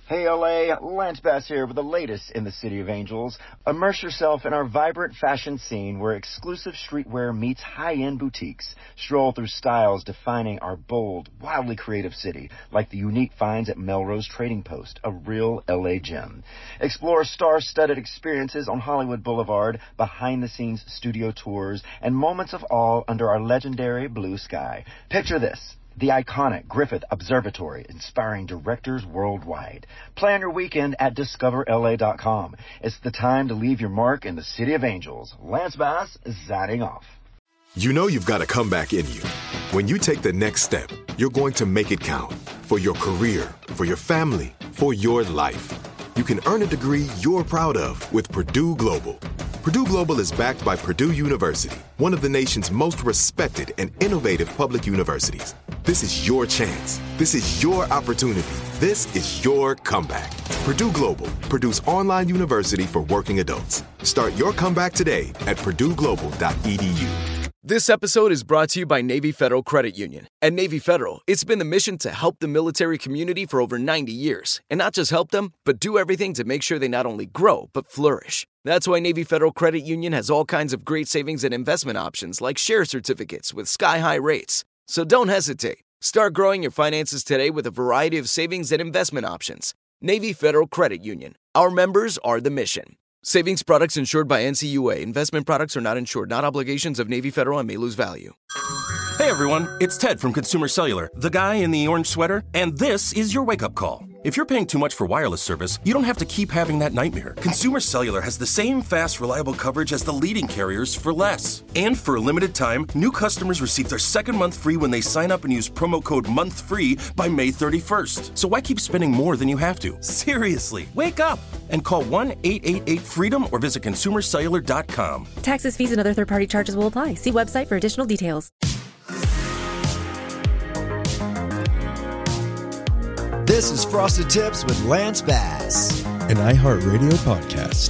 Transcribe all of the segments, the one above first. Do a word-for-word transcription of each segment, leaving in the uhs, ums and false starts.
Hey L A, Lance Bass here with the latest in the City of Angels. Immerse yourself in our vibrant fashion scene where exclusive streetwear meets high-end boutiques. Stroll through styles defining our bold, wildly creative city, like the unique finds at Melrose Trading Post, a real L A gem. Explore star-studded experiences on Hollywood Boulevard, behind-the-scenes studio tours, and moments of awe under our legendary blue sky. Picture this. The iconic Griffith Observatory, inspiring directors worldwide. Plan your weekend at discover L A dot com. It's the time to leave your mark in the City of Angels. Lance Bass is signing off. You know you've got a comeback in you. When you take the next step, you're going to make it count. For your career, for your family, for your life. You can earn a degree you're proud of with Purdue Global. Purdue Global is backed by Purdue University, one of the nation's most respected and innovative public universities. This is your chance. This is your opportunity. This is your comeback. Purdue Global, Purdue's online university for working adults. Start your comeback today at purdue global dot e d u. This episode is brought to you by Navy Federal Credit Union. At Navy Federal, it's been the mission to help the military community for over ninety years. And not just help them, but do everything to make sure they not only grow, but flourish. That's why Navy Federal Credit Union has all kinds of great savings and investment options like share certificates with sky-high rates. So don't hesitate. Start growing your finances today with a variety of savings and investment options. Navy Federal Credit Union. Our members are the mission. Savings products insured by N C U A. Investment products are not insured, not obligations of Navy Federal and may lose value. Hey everyone, it's Ted from Consumer Cellular, the guy in the orange sweater, and this is your wake-up call. If you're paying too much for wireless service, you don't have to keep having that nightmare. Consumer Cellular has the same fast, reliable coverage as the leading carriers for less. And for a limited time, new customers receive their second month free when they sign up and use promo code MONTHFREE by May thirty-first. So why keep spending more than you have to? Seriously, wake up and call one eight eight eight FREEDOM or visit consumer cellular dot com. Taxes, fees, and other third-party charges will apply. See website for additional details. This is Frosted Tips with Lance Bass, an iHeartRadio podcast.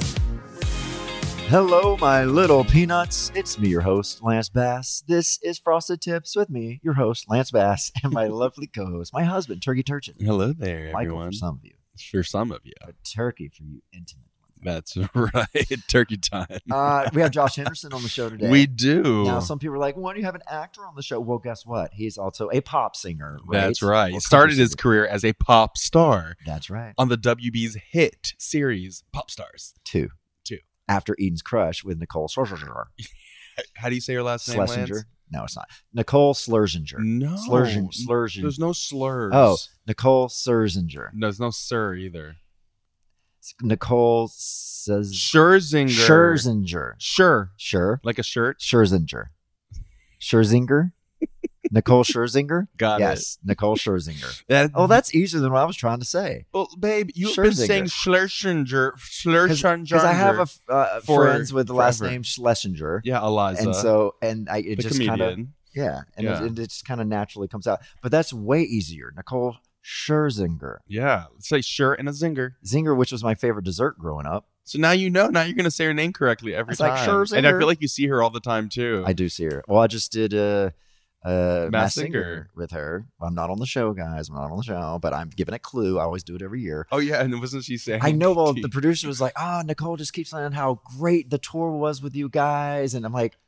Hello, my little peanuts. It's me, your host, Lance Bass. This is Frosted Tips with me, your host, Lance Bass, and my lovely co-host, my husband, Turkey Turchin. Hello there, Michael everyone. For some of you. For some of you. But Turkey for you intimate. That's right. Turkey time. uh, we have Josh Henderson on the show today. We do. Now, some people are like, why do you have an actor on the show? Well, guess what? He's also a pop singer. Right? That's right. He Or started his singer. career as a pop star. That's right. On the W B's hit series, Pop Stars. Two. Two. After Eden's Crush with Nicole Scherzinger. How do you say her last name, Schlesinger? Lance? No, it's not. Nicole Scherzinger. No. Slurging, Slurging. There's no slurs. Oh, Nicole Scherzinger. There's no sir either. Nicole says Scherzinger. Scherzinger. Sure. Sure. Like a shirt? Scherzinger. Scherzinger? Nicole Scherzinger? Got yes, it. Nicole Scherzinger. That, oh, that's easier than what I was trying to say. Well, babe, you've Scherzinger. been saying Schlesinger. Schlesinger. Because I have a, uh, for friends with the last forever. name Schlesinger. Yeah, Eliza. And so, and I, it the just kind of, comedian. yeah, and Yeah. It, it just kind of naturally comes out. But that's way easier. Nicole Scherzinger. Yeah, let's say shirt and a zinger. Zinger, which was my favorite dessert growing up. So now you know. Now you're going to say her name correctly every It's time. like, sure, and I Zinger. feel like you see her all the time too. I do see her. Well, I just did a, a Masked Masked Singer. Singer with her. I'm not on the show, guys. I'm not on the show, but I'm giving a clue. I always do it every year. Oh yeah, and wasn't she saying? I know. Well, the producer was like, "Oh, Nicole just keeps saying how great the tour was with you guys," and I'm like,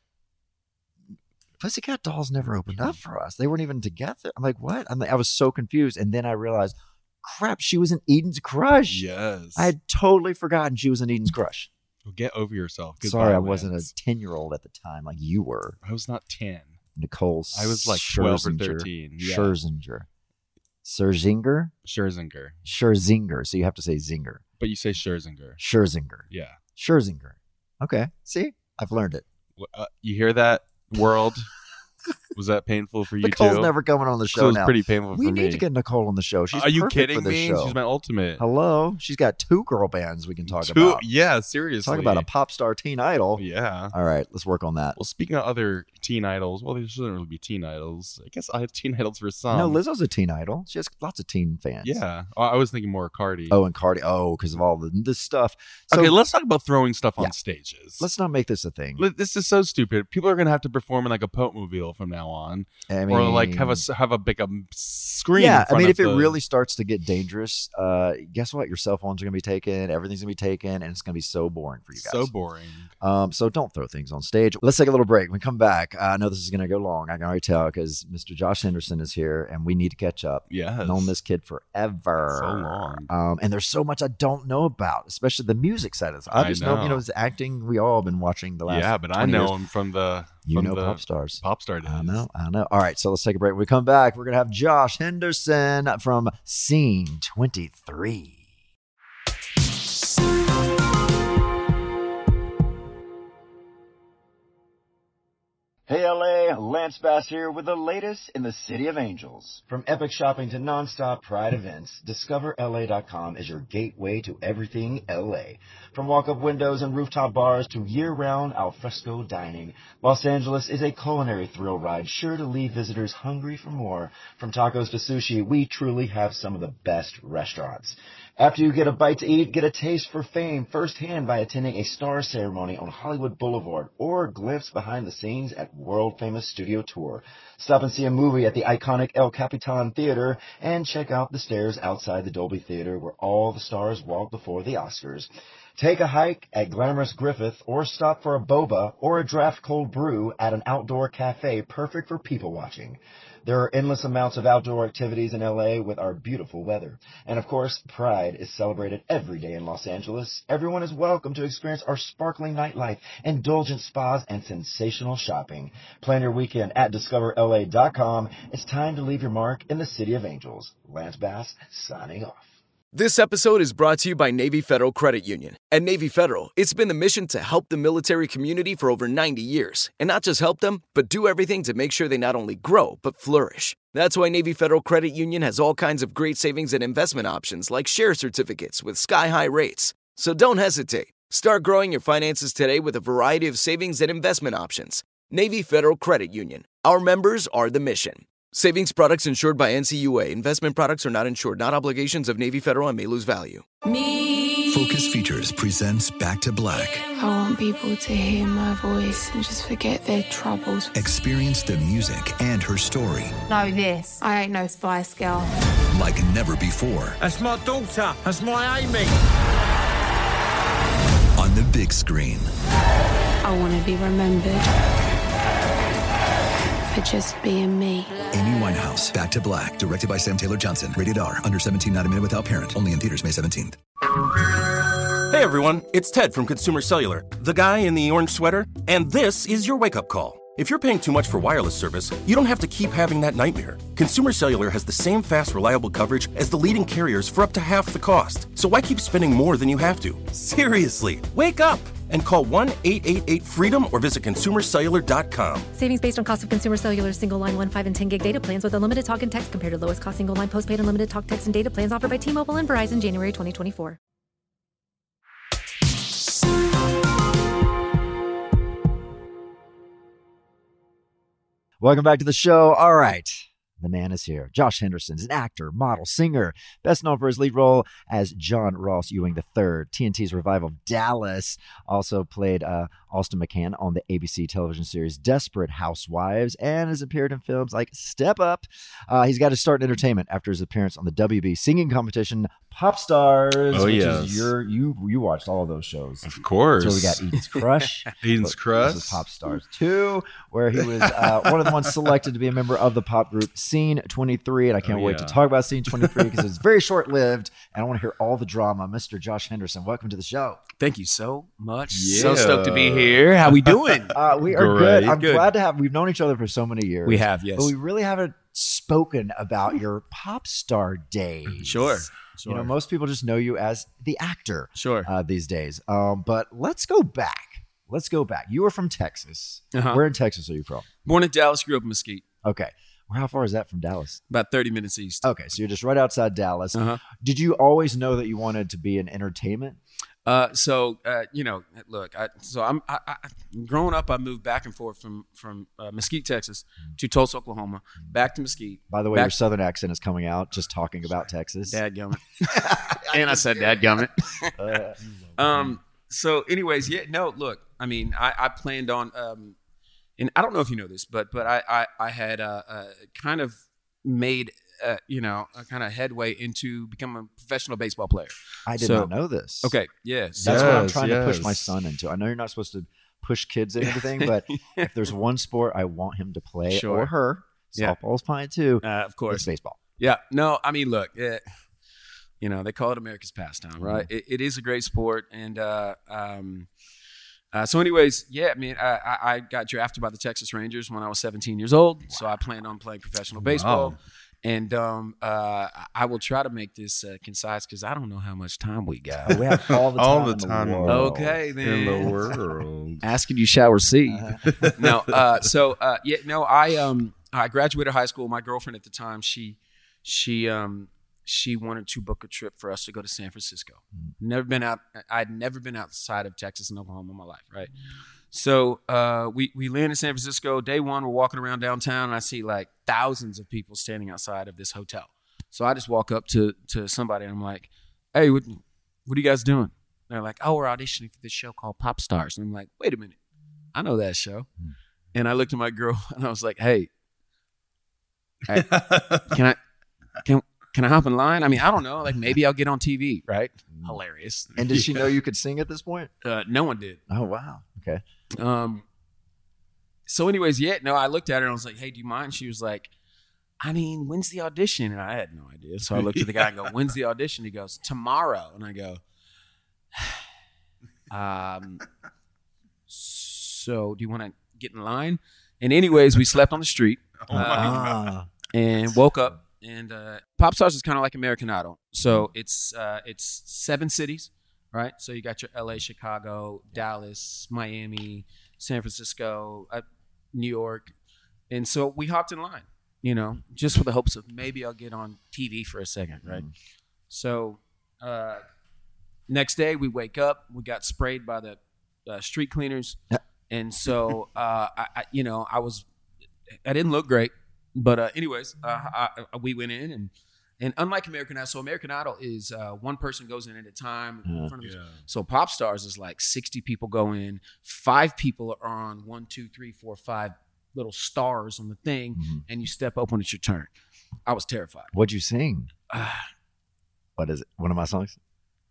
"Pussycat Dolls never opened up for us. They weren't even together." I'm like, "What?" I'm like, I was so confused, and then I realized, crap, she was in Eden's Crush. Yes, I had totally forgotten she was in Eden's Crush. Well, get over yourself. Sorry, Goodbye, I wasn't Lance. a ten-year-old at the time like you were. I was not ten. Nicole. I was like twelve or Scherzinger. thirteen. Yeah. Scherzinger. Scherzinger? Scherzinger. Scherzinger. So you have to say Zinger. But you say Scherzinger. Scherzinger. Yeah. Scherzinger. Okay. See? I've learned it. Uh, you hear that, world? Was that painful for you Nicole's too? never coming on the 'Cause show it was now. pretty painful we for need me. to get Nicole on the show. She's Are you perfect kidding for this me? show. She's my ultimate. Hello? She's got two girl bands we can talk Two- about. Yeah, seriously. Talk about a pop star teen idol. Yeah. All right, let's work on that. Well, speaking of other teen idols, well, they shouldn't really be teen idols. I guess I have teen idols for some. no, Lizzo's a teen idol. She has lots of teen fans. Yeah. I I was thinking more Cardi. Oh, and Cardi. Oh, because of all the this stuff. So okay, let's talk about throwing stuff on Yeah. stages. let's not make this a thing. Let- This is so stupid. People are going to have to perform in like a Pope mobile studio from now on, I mean, or like have a have a big um, screen. Yeah, in front I mean, of if it the, really starts to get dangerous, uh, guess what? Your cell phones are going to be taken. Everything's going to be taken, and it's going to be so boring for you guys. so boring. Um, so don't throw things on stage. Let's take a little break. When we come back, uh, I know this is going to go long. I can already tell because Mister Josh Henderson is here, and we need to catch up. Yes. Known this kid forever. So long. Um, and there's so much I don't know about, especially the music side of this. I I just know, you know. know, his acting. We all have been watching the last. Yeah, but I twenty know years. him from the You from know the pop stars. Pop star days. I know, I know. All right, so let's take a break. When we come back, we're going to have Josh Henderson from Scene twenty-three. Hey L A, Lance Bass here with the latest in the City of Angels. From epic shopping to non-stop Pride events, Discover L A dot com is your gateway to everything L A. From walk-up windows and rooftop bars to year-round alfresco dining, Los Angeles is a culinary thrill ride sure to leave visitors hungry for more. From tacos to sushi, we truly have some of the best restaurants. After you get a bite to eat, get a taste for fame firsthand by attending a star ceremony on Hollywood Boulevard or a glimpse behind the scenes at world-famous Studio Tour. Stop and see a movie at the iconic El Capitan Theater and check out the stairs outside the Dolby Theater where all the stars walk before the Oscars. Take a hike at glamorous Griffith or stop for a boba or a draft cold brew at an outdoor cafe perfect for people watching. There are endless amounts of outdoor activities in L A with our beautiful weather. And of course, Pride is celebrated every day in Los Angeles. Everyone is welcome to experience our sparkling nightlife, indulgent spas, and sensational shopping. Plan your weekend at Discover L A dot com. It's time to leave your mark in the City of Angels. Lance Bass, signing off. This episode is brought to you by Navy Federal Credit Union. At Navy Federal, it's been the mission to help the military community for over ninety years. And not just help them, but do everything to make sure they not only grow, but flourish. That's why Navy Federal Credit Union has all kinds of great savings and investment options like share certificates with sky-high rates. So don't hesitate. Start growing your finances today with a variety of savings and investment options. Navy Federal Credit Union. Our members are the mission. Savings products insured by N C U A. Investment products are not insured, not obligations of Navy Federal and may lose value. Me. Focus Features presents Back to Black. I want people to hear my voice and just forget their troubles. Experience the music and her story. Know this. I ain't no Spice Girl. Like never before. That's my daughter. That's my Amy. On the big screen. I want to be remembered for just being me. Amy Winehouse, Back to Black, directed by Sam Taylor Johnson. Rated R, under seventeen, not a minute without parent. Only in theaters May seventeenth. Hey everyone, it's Ted from Consumer Cellular, the guy in the orange sweater, and this is your wake-up call. If you're paying too much for wireless service, you don't have to keep having that nightmare. Consumer Cellular has the same fast, reliable coverage as the leading carriers for up to half the cost. So why keep spending more than you have to? Seriously, wake up and call one eight eight eight freedom or visit consumer cellular dot com. Savings based on cost of Consumer Cellular single line one, five, and ten gig data plans with unlimited talk and text compared to lowest cost single line postpaid unlimited talk, text, and data plans offered by T-Mobile and Verizon January twenty twenty-four. Welcome back to the show. All right. The man is here. Josh Henderson is an actor, model, singer, best known for his lead role as John Ross Ewing the third, T N T's revival of Dallas. Also played uh, Austin McCann on the A B C television series Desperate Housewives and has appeared in films like Step Up. Uh, he's got to start in entertainment after his appearance on the W B singing competition Pop Stars. Oh, which yes. Is your, you, you watched all of those shows. Of course. So we got Eden's Crush. Eden's Crush. This is Pop Stars two, where he was uh, one of the ones selected to be a member of the pop group Scene twenty-three. And I can't Oh, wait yeah. to talk about Scene twenty-three because it's very short-lived. And I want to hear all the drama. Mister Josh Henderson, welcome to the show. Thank you so much. Yeah. So stoked to be here. How we doing? Uh, we are Great. good. I'm Good. glad to have, we've known each other for so many years. We have, yes. But we really haven't spoken about your pop star days. Sure. Sure. You know, most people just know you as the actor Sure. uh, these days. Um, but let's go back. Let's go back. You were from Texas. Uh-huh. Where in Texas are you from? Born in Dallas, grew up in Mesquite. Okay. Well, how far is that from Dallas? About thirty minutes east. Okay, so you're just right outside Dallas. Uh-huh. Did you always know that you wanted to be in entertainment? Uh, so uh, you know, look, I, so I'm I, I, growing up. I moved back and forth from from uh, Mesquite, Texas, to Tulsa, Oklahoma, back to Mesquite. By the way, back, your southern accent is coming out just talking about Texas. Dadgummit. And I said dadgummit. Uh, um. So, anyways, yeah. No, look. I mean, I, I planned on. Um, and I don't know if you know this, but but I I, I had uh, uh, kind of made uh, you know a kind of headway into becoming a professional baseball player. I did So- not know this. Okay, yes, That's what I'm Yes, trying to push yes. my son into. I know you're not supposed to push kids into anything, but if there's one sport I want him to play Sure. or her, Yeah. softball's fine too. uh, of course. It's baseball. Yeah, no, I mean, look, it, you know, they call it America's pastime, right? It, it is a great sport, and uh, um, uh, so, anyways, yeah, I mean, I, I, I got drafted by the Texas Rangers when I was seventeen years old, so I planned on playing professional baseball. Wow. And um, uh, I will try to make this uh, concise because I don't know how much time we got. We have all the time. All the in time in the world. Okay, then. In the world. Asking you shall receive. Uh-huh. no, uh, so uh, yeah, no, I um I graduated high school. My girlfriend at the time, she she um she wanted to book a trip for us to go to San Francisco. Never been out. I'd never been outside of Texas and Oklahoma in my life, right? So uh, we we land in San Francisco. Day one, we're walking around downtown, and I see like thousands of people standing outside of this hotel. So I just walk up to to somebody, and I'm like, "Hey, what what are you guys doing?" They're like, "Oh, we're auditioning for this show called Pop Stars." And I'm like, "Wait a minute, I know that show." And I looked at my girl, and I was like, "Hey, hey, can I can can I hop in line? I mean, I don't know. Like maybe I'll get on T V, right?" Hilarious. And did she know you could sing at this point? Uh, no one did. Oh wow. Okay. Um. So, anyways, yeah, no, I looked at her and I was like, "Hey, do you mind?" She was like, "I mean, when's the audition?" And I had no idea. So I looked at the guy and go, "When's the audition?" He goes, "Tomorrow." And I go, um, so do you want to get in line? And anyways, we slept on the street Oh my Ah. and woke up. And uh, Pop Stars is kind of like American Idol. So it's uh, it's seven cities, right? So you got your L A, Chicago, Dallas, Miami, San Francisco, uh, New York. And so we hopped in line, you know, just for the hopes of maybe I'll get on T V for a second, right? Mm. So uh, next day we wake up, we got sprayed by the uh, street cleaners. Yeah. And so, uh, I, I, you know, I was, I didn't look great. But uh, anyways, uh, I, I, we went in, and and unlike American Idol, so American Idol is uh, one person goes in at a time. In Yeah. front of us. Yeah. So Pop Stars is like sixty people go in, five people are on one, two, three, four, five little stars on the thing, Mhm. and you step up when it's your turn. I was terrified. What'd you sing? What is it? One of my songs?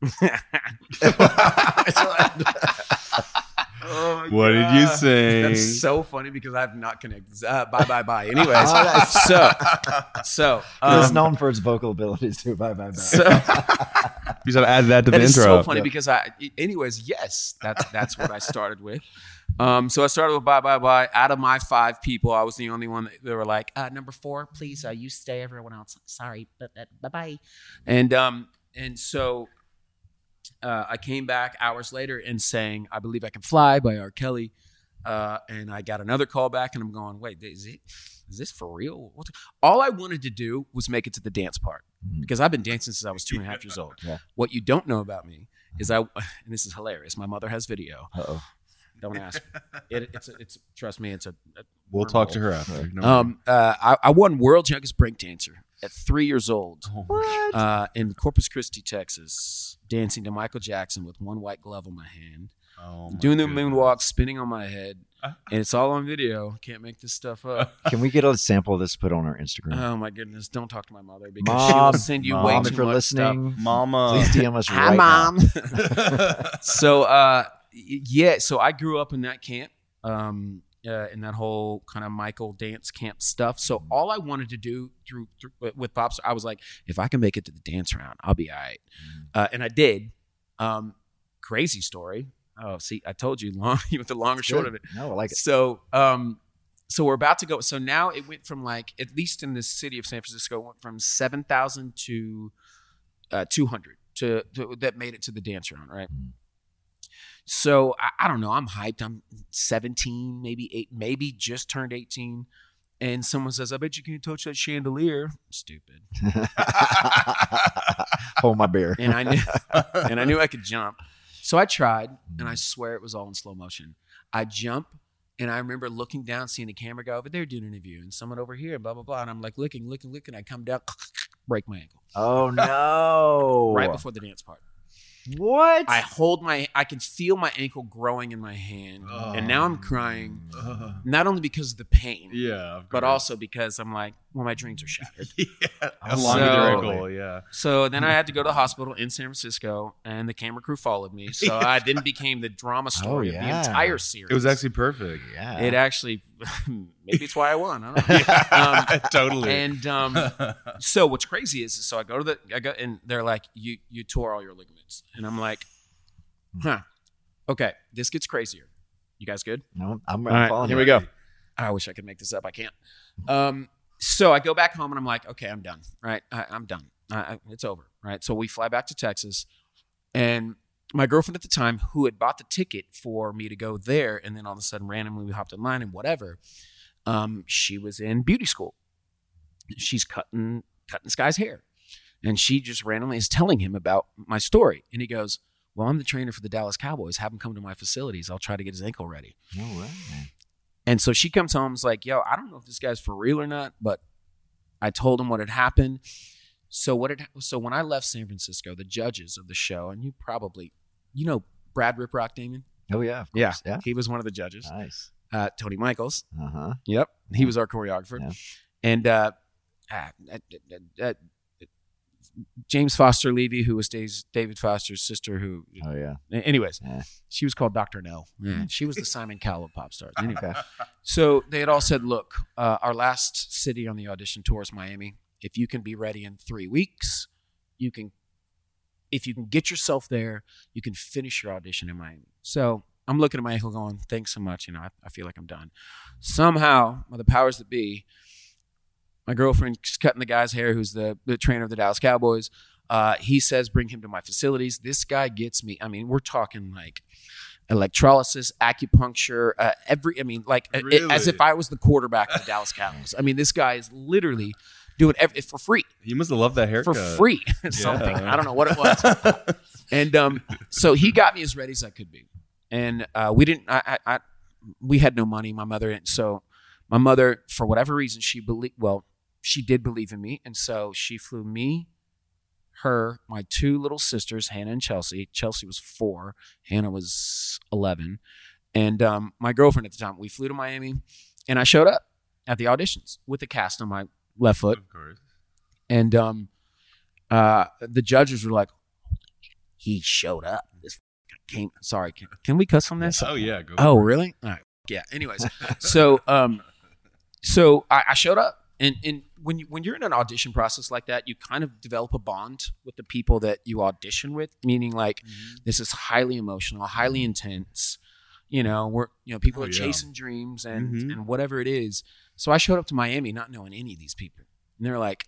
Oh my What did you God. sing? That's so funny because I've not connected. Uh, bye, bye, bye. Anyways, so, so, It's um, known for its vocal abilities too. Bye bye bye. so You gotta add that to the That is intro. so funny because I, anyways, yes, that's that's what I started with. Um, so I started with bye bye bye. Out of my five people, I was the only one that they were like, uh, number four, please, uh, you stay. Everyone else, sorry, but bye bye. And um, and so uh, I came back hours later and sang "I Believe I Can Fly" by R. Kelly, uh, and I got another call back, and I'm going, wait, is it? Is this for real? What? All I wanted to do was make it to the dance part because I've been dancing since I was two and a half years old. Yeah. What you don't know about me is I, and this is hilarious. My mother has video. Uh-oh. Don't ask. It, it's, a, it's, trust me, it's a. a We'll talk to her after. No Um, uh, I, I won World's Youngest Break Dancer at three years old. What? Uh, in Corpus Christi, Texas, dancing to Michael Jackson with one white glove on my hand, Oh my doing the goodness. moonwalk, spinning on my head, and it's all on video. Can't make this stuff up. Can we get a sample of this put on our Instagram? Oh my goodness! Don't talk to my mother because Mom, she will send you Mom, way Mom, too if you're much listening, stuff. Mama. please D M us Hi, right mom. now. so, uh, y- yeah. So I grew up in that camp, um, uh, in that whole kind of Michael dance camp stuff. So all I wanted to do through, through with Pops, I was like, if I can make it to the dance round, I'll be all right. Uh, and I did. Um, crazy story. Oh, see, I told you long, with the long or short of it. No, I like it. So, um, so we're about to go. So now it went from like, at least in the city of San Francisco, it went from seven thousand to uh, two hundred to, to that made it to the dance round, right? Mm. So I, I don't know. I'm hyped. I'm seventeen, maybe eight, maybe just turned eighteen. And someone says, I bet you can touch that chandelier. Stupid. Hold my beer. And I knew, and I knew I could jump. So I tried, and I swear it was all in slow motion. I jump, and I remember looking down, seeing the camera guy over there doing an interview, and someone over here, blah, blah, blah. And I'm like looking, looking, looking. I come down, break my ankle Oh no! right before the dance part. What? I hold my, I can feel my ankle growing in my hand. Oh. And now I'm crying, Uh, not only because of the pain, yeah, of but course. also because I'm like, well, my dreams are shattered. yeah, along So- with your ankle, yeah. So then I had to go to the hospital in San Francisco, and the camera crew followed me. So I then became the drama story Oh, of yeah. the entire series. It was actually perfect. Yeah. It actually, maybe it's why I won. I don't know. Um, totally. And um, so what's crazy is, so I go to the, I go, and they're like, you you tore all your ligaments, and I'm like, huh, okay, this gets crazier. You guys good? No, I'm All right, following here you. we go. I wish I could make this up. I can't. Um, so I go back home and I'm like, okay, I'm done. Right, I, I'm done. I, I, it's over. Right. So we fly back to Texas, and my girlfriend at the time, who had bought the ticket for me to go there, and then all of a sudden, randomly, we hopped in line and whatever. Um, she was in beauty school. She's cutting cutting this guy's hair, and she just randomly is telling him about my story, and he goes, "Well, I'm the trainer for the Dallas Cowboys. Have him come to my facilities. I'll try to get his ankle ready." No way. And so she comes home and is like, yo, I don't know if this guy's for real or not, but I told him what had happened. So what had, so when I left San Francisco, the judges of the show, and you probably, you know, Brad Rip Rock Damon? Oh, yeah. Of course. Yeah. He was one of the judges. Nice. Uh, Tony Michaels. Uh-huh. Yep. He was our choreographer. Yeah. And uh, uh, uh, uh, uh, James Foster Levy, who was Dave's, David Foster's sister, who, Oh, yeah. anyways, Yeah. she was called Doctor No. Yeah, she was the Simon Cowell of pop stars. Anyway. Okay. So they had all said, look, uh, our last city on the audition tour is Miami. If you can be ready in three weeks, you can, if you can get yourself there, you can finish your audition in Miami. So I'm looking at my ankle going, thanks so much. You know, I, I feel like I'm done. Somehow, by the powers that be, my girlfriend's cutting the guy's hair, who's the, the trainer of the Dallas Cowboys. Uh, he says, bring him to my facilities. This guy gets me. I mean, we're talking like electrolysis, acupuncture, uh, every, I mean, like a- Really? as if I was the quarterback of the Dallas Cowboys. I mean, this guy is literally doing every, for free. You must have loved that haircut. For free. Something. I don't know what it was. And um, so he got me as ready as I could be. And uh, we didn't, I, I, I, we had no money, my mother. And so my mother, for whatever reason, she believed, well, she did believe in me. And so she flew me, her, my two little sisters, Hannah and Chelsea. Chelsea was four. Hannah was eleven. And um, my girlfriend at the time, we flew to Miami. And I showed up at the auditions with a cast on my left foot. Of course. And um, uh, the judges were like, he showed up. This came. Sorry, can, can we cuss on this? Oh, yeah. Go Oh, for it. really? All right. Yeah. Anyways, so um, so I, I showed up, and and when you when you're in an audition process like that, you kind of develop a bond with the people that you audition with. Meaning, like, Mm-hmm. this is highly emotional, highly intense. You know, we're you know people Oh, are yeah. chasing dreams and Mhm. and whatever it is. So I showed up to Miami not knowing any of these people, and they're like,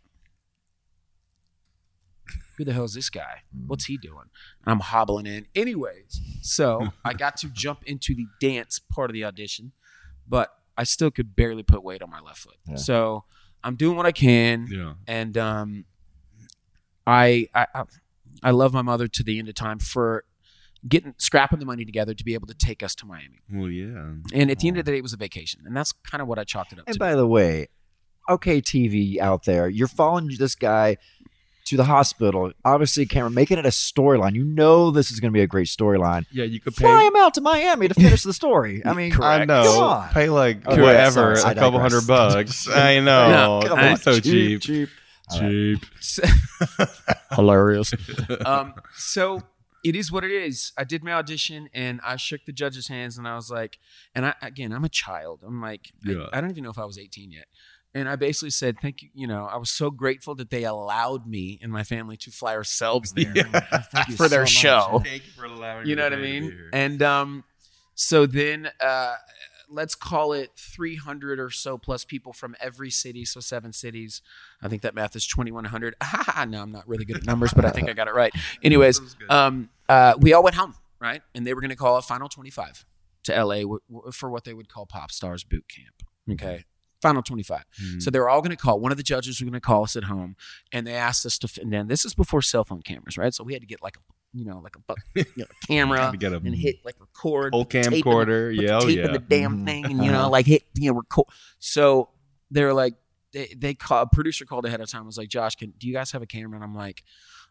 who the hell is this guy? What's he doing? And I'm hobbling in. Anyways, so I got to jump into the dance part of the audition, but I still could barely put weight on my left foot. Yeah. So I'm doing what I can. Yeah. And um, I, I I I love my mother to the end of time for getting scrapping the money together to be able to take us to Miami. Well, yeah. And at the end of the day, it was a vacation. And that's kind of what I chalked it up And to. by the way, okay, T V out there, you're following this guy to the hospital. Obviously, camera making it a storyline. You know this is going to be a great storyline. Yeah, you could Fly pay. him out to Miami to finish the story. I mean, I know. Come on. Pay like Okay, whatever, sorry, I a couple digress. hundred bucks. I know. No, Come That's on, so cheap. cheap. All right. Cheap. Hilarious. um, so it is what it is. I did my audition and I shook the judge's hands and I was like, and I, again, I'm a child. I'm like, I- Yeah. I, don't even know if I was eighteen yet. And I basically said, thank you. You know, I was so grateful that they allowed me and my family to fly ourselves there Thank you for their so show. much. Thank you for allowing You know what I mean? And um, so then uh, let's call it three hundred or so plus people from every city. So seven cities. I think that math is twenty-one hundred. No, I'm not really good at numbers, but I think I got it right. Anyways, um, uh, we all went home, right? And they were going to call a final twenty-five to L A w- w- for what they would call Pop Stars Boot Camp. Okay. Final twenty-five. Mm-hmm. So they were all going to call. One of the judges was going to call us at home, and they asked us to. f- And then this is before cell phone cameras, right? So we had to get like a, you know, like a, bu- you know, a camera Had to get a and hit like record, whole tape in the- camcorder. put Yeah, oh the tape yeah. in the damn Mhm. thing, and you know, Uh-huh. like hit, you know, record. So they're like, they they call a producer called ahead of time. Was like, Josh, can do you guys have a camera? And I'm like,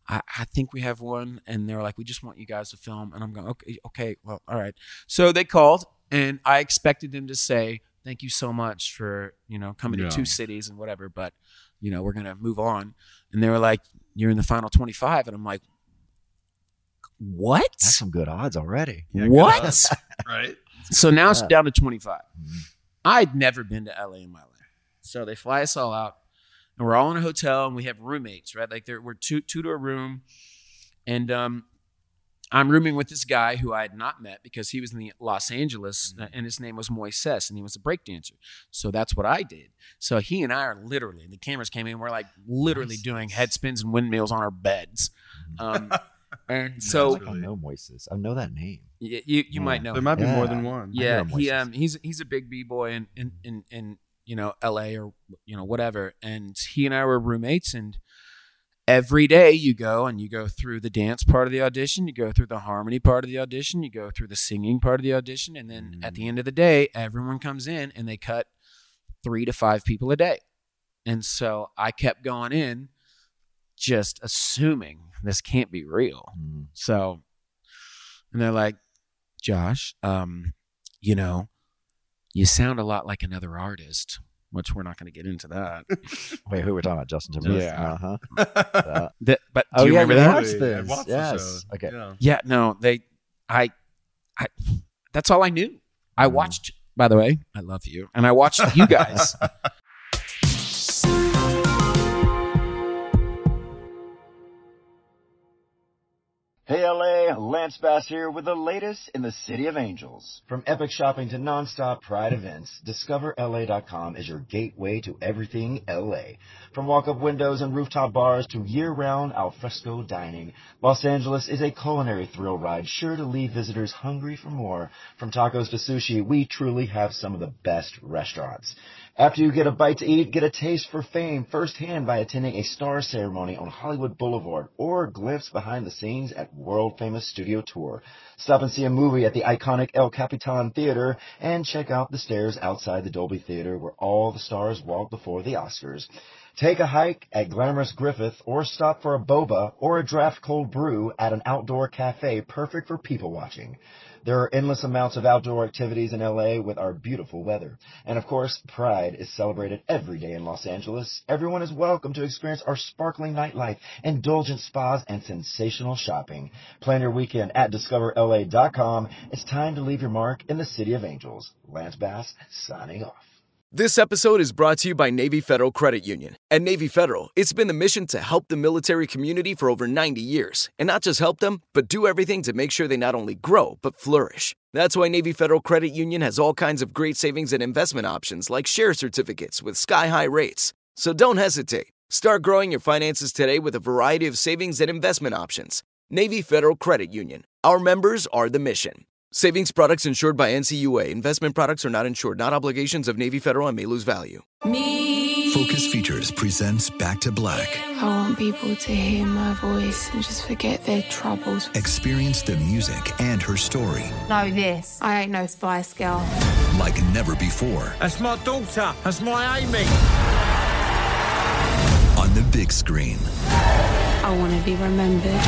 I, I think we have one. And they're like, we just want you guys to film. And I'm going, okay, okay, well, all right. So they called, and I expected them to say, thank you so much for, you know, coming Yeah. to two cities and whatever, but, you know, we're going to move on. And they were like, you're in the final twenty-five. And I'm like, what? That's some good odds already. Yeah, What? good odds, right? So now it's Yeah. down to twenty-five. Mhm. I'd never been to L A in my life. So they fly us all out, and we're all in a hotel, and we have roommates, right? Like there, we're two, two to a room. And um, I'm rooming with this guy who I had not met because he was in the Los Angeles, uh, and his name was Moises, and he was a breakdancer. So that's what I did. So he and I are literally, and the cameras came in, we're like literally doing head spins and windmills on our beds. Um, and so I know Moises. I know that name. you, you, you Yeah. might know There him. might be Yeah. more than one. Yeah, I know he Moises. um he's he's a big b boy in in, in in you know L A or you know whatever, and he and I were roommates, and every day you go and you go through the dance part of the audition, you go through the harmony part of the audition, you go through the singing part of the audition, and then at the end of the day, everyone comes in and they cut three to five people a day, and so I kept going in, just assuming this can't be real. Mm. So, and they're like, Josh, um, you know, you sound a lot like another artist, which we're not going to get into that. Wait, who we're talking about? Justin Timberlake. Yeah. Uh-huh. Uh, That- but do oh you yeah, remember you that? watched I this. watched the Yes. show. Okay. Yeah. Yeah, no, they, I, I, that's all I knew. I Mm. watched, by the way, I love you. And I watched you guys. Hey L A, Lance Bass here with the latest in the City of Angels. From epic shopping to non-stop Pride events, Discover L A dot com is your gateway to everything L A. From walk-up windows and rooftop bars to year-round alfresco dining, Los Angeles is a culinary thrill ride sure to leave visitors hungry for more. From tacos to sushi, we truly have some of the best restaurants. After you get a bite to eat, get a taste for fame firsthand by attending a star ceremony on Hollywood Boulevard or a glimpse behind the scenes at world-famous Studio Tour. Stop and see a movie at the iconic El Capitan Theater and check out the stairs outside the Dolby Theater where all the stars walk before the Oscars. Take a hike at glamorous Griffith or stop for a boba or a draft cold brew at an outdoor cafe perfect for people watching. There are endless amounts of outdoor activities in L A with our beautiful weather. And of course, Pride is celebrated every day in Los Angeles. Everyone is welcome to experience our sparkling nightlife, indulgent spas, and sensational shopping. Plan your weekend at Discover L A dot com. It's time to leave your mark in the City of Angels. Lance Bass, signing off. This episode is brought to you by Navy Federal Credit Union. At Navy Federal, it's been the mission to help the military community for over ninety years. And not just help them, but do everything to make sure they not only grow, but flourish. That's why Navy Federal Credit Union has all kinds of great savings and investment options like share certificates with sky-high rates. So don't hesitate. Start growing your finances today with a variety of savings and investment options. Navy Federal Credit Union. Our members are the mission. Savings products insured by N C U A. Investment products are not insured, not obligations of Navy Federal and may lose value. Me. Focus Features presents Back to Black. I want people to hear my voice and just forget their troubles. Experience the music and her story Know this. I ain't no Spice Girl. like never before That's my daughter. That's my Amy. on the big screen. I want to be remembered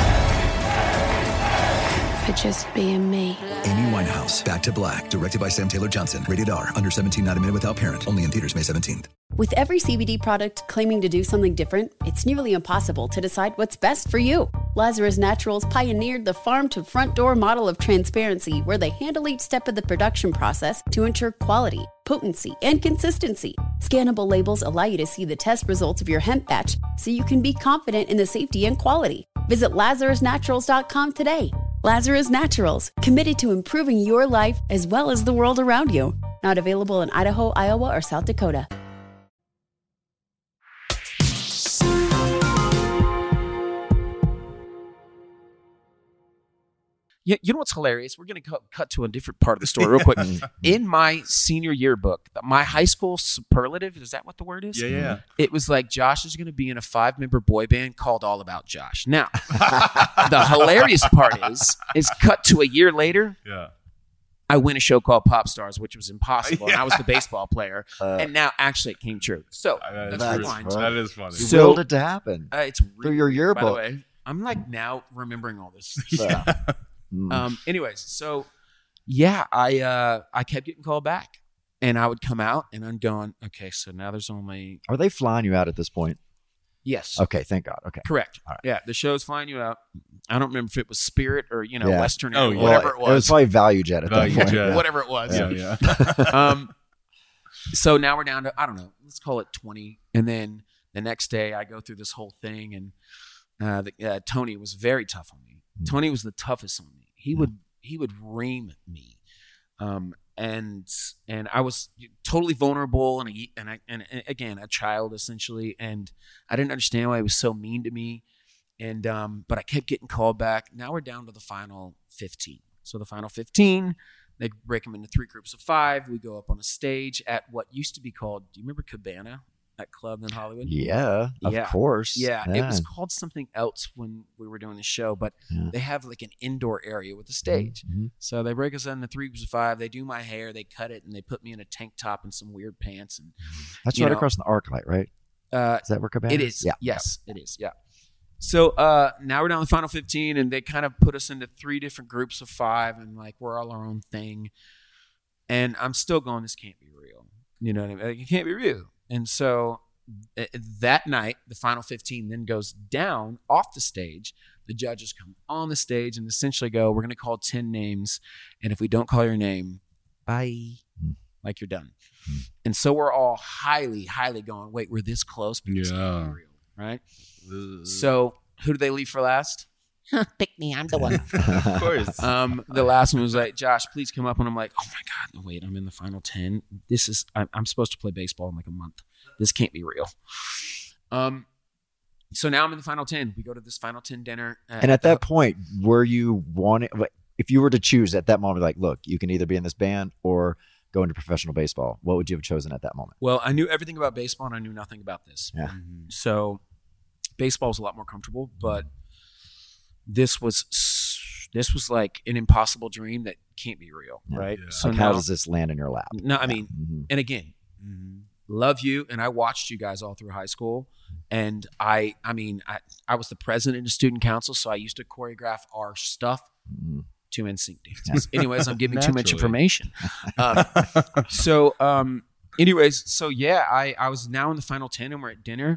for just being me. Amy Winehouse, Back to Black, directed by Sam Taylor Johnson. Rated R, under seventeen, not a minute without parent. Only in theaters May seventeenth. With every C B D product claiming to do something different, it's nearly impossible to decide what's best for you. Lazarus Naturals pioneered the farm-to-front-door model of transparency, where they handle each step of the production process to ensure quality, potency, and consistency. Scannable labels allow you to see the test results of your hemp batch, so you can be confident in the safety and quality. Visit lazarus naturals dot com today. Lazarus Naturals, committed to improving your life as well as the world around you. Not available in Idaho, Iowa, or South Dakota. You, you know what's hilarious? We're going to cut to a different part of the story real quick. In my senior yearbook, my high school superlative, is that what the word is? Yeah, yeah. It was like, Josh is going to be in a five-member boy band called All About Josh. Now, the hilarious part is, is cut to a year later, Yeah. I win a show called Pop Stars, which was impossible, and Yeah. I was the baseball player. Uh, and now, actually, it came true. So, That is let's That's rewind. funny. That is funny. You So- willed it to happen Uh, it's through your By the yearbook. way, I'm like now remembering all this. Yeah. stuff. Um. Anyways, so yeah, I uh I kept getting called back, and I would come out, and I'm going, okay, so now there's only. Are they flying you out at this point? Yes. Okay. Thank God. Okay. Correct. All right. Yeah, the show's flying you out. I don't remember if it was Spirit or you know Yeah. Western Oh, Air, yeah. whatever Well, it was. It was probably Value Jet at Value that point. Jet. Yeah. Whatever it was. Yeah, yeah. um, so now we're down to, I don't know, let's call it twenty. And then the next day I go through this whole thing, and uh, the, uh, Tony was very tough on me. Mm. Tony was the toughest on me. He would, he would ream me. Um, and, and I was totally vulnerable and, a, and I, and, and again, a child essentially. And I didn't understand why he was so mean to me. And, um, but I kept getting called back. Now we're down to the final fifteen. So the final fifteen, they break them into three groups of five. We go up on a stage at what used to be called, do you remember Cabana, that club in Hollywood? Yeah, of Yeah. course. Yeah, yeah. it was called something else when we were doing the show, but Yeah. they have like an indoor area with a stage. Mm-hmm. So they break us into three groups of five. They do my hair, they cut it, and they put me in a tank top and some weird pants. And That's you right know, across from the ArcLight, right? Uh, Is that where Cabana it is? is. Yeah. Yes, it is. Yeah. So uh, now we're down to the final fifteen, and they kind of put us into three different groups of five, and like we're all our own thing. And I'm still going, this can't be real. You know what I mean? Like, it can't be real. And so uh, that night, the final fifteen then goes down off the stage. The judges come on the stage and essentially go, we're going to call ten names. And if we don't call your name, bye. Mm. Like you're done. Mm. And so we're all highly, highly going, wait, we're this close, but this Yeah. can't be real, right? So who do they leave for last? Pick me, I'm the one. Of course. Um, the last one was like, Josh, please come up. And I'm like, oh my God, no, wait, I'm in the final ten. This is, I'm, I'm supposed to play baseball in like a month. This can't be real. Um, so now I'm in the final ten. We go to this final ten dinner. And at that point, were you wanting, like, if you were to choose at that moment, like, look, you can either be in this band or go into professional baseball, what would you have chosen at that moment? Well, I knew everything about baseball and I knew nothing about this. Yeah. So baseball was a lot more comfortable, but this was this was like an impossible dream that can't be real, Yeah. right? Yeah. So like, now, how does this land in your lap? No, I mean, Mm-hmm. and again, love you, and I watched you guys all through high school, and I, I mean, I, I was the president of student council, so I used to choreograph our stuff Mm-hmm. to N Sync dances. Anyways, I'm giving too much Naturally. information. Um, so, um, anyways, so yeah, I, I was now in the final ten, and we're at dinner,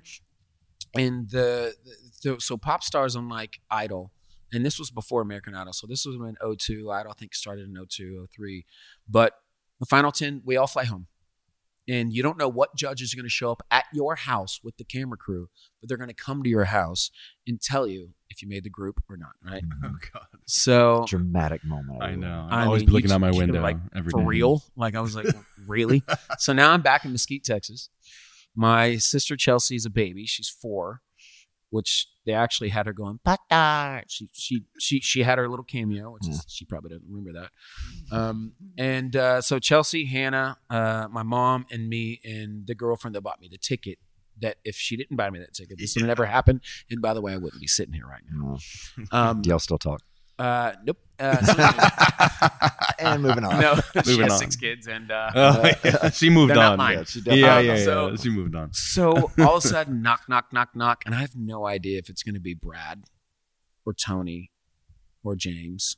and the, the so pop stars on like Idol, and this was before American Idol, so this was when oh two Idol I think started in oh two, oh three, but the final ten, we all fly home. And you don't know what judges are going to show up at your house with the camera crew, but they're going to come to your house and tell you if you made the group or not, right? Oh God! So dramatic moment. I know. I I always mean, be looking you- out my you- window like, every for day. real. Like I was like, really? So now I'm back in Mesquite, Texas. My sister Chelsea is a baby. She's four, which they actually had her going. Pata. She she she she had her little cameo, which is she probably doesn't remember that. Um, and uh, so Chelsea, Hannah, uh, my mom, and me, and the girlfriend that bought me the ticket. That if she didn't buy me that ticket, this would never happen. And by the way, I wouldn't be sitting here right now. Um, Do y'all still talk? Uh, nope. Uh, so- And moving on. No, she Moving has on. six kids, and uh, Oh, yeah. She moved they're not on. mine. Yeah, she Yeah, definitely- yeah, Um, yeah, so- She moved on. So all of a sudden, knock, knock, knock, knock, and I have no idea if it's going to be Brad or Tony or James.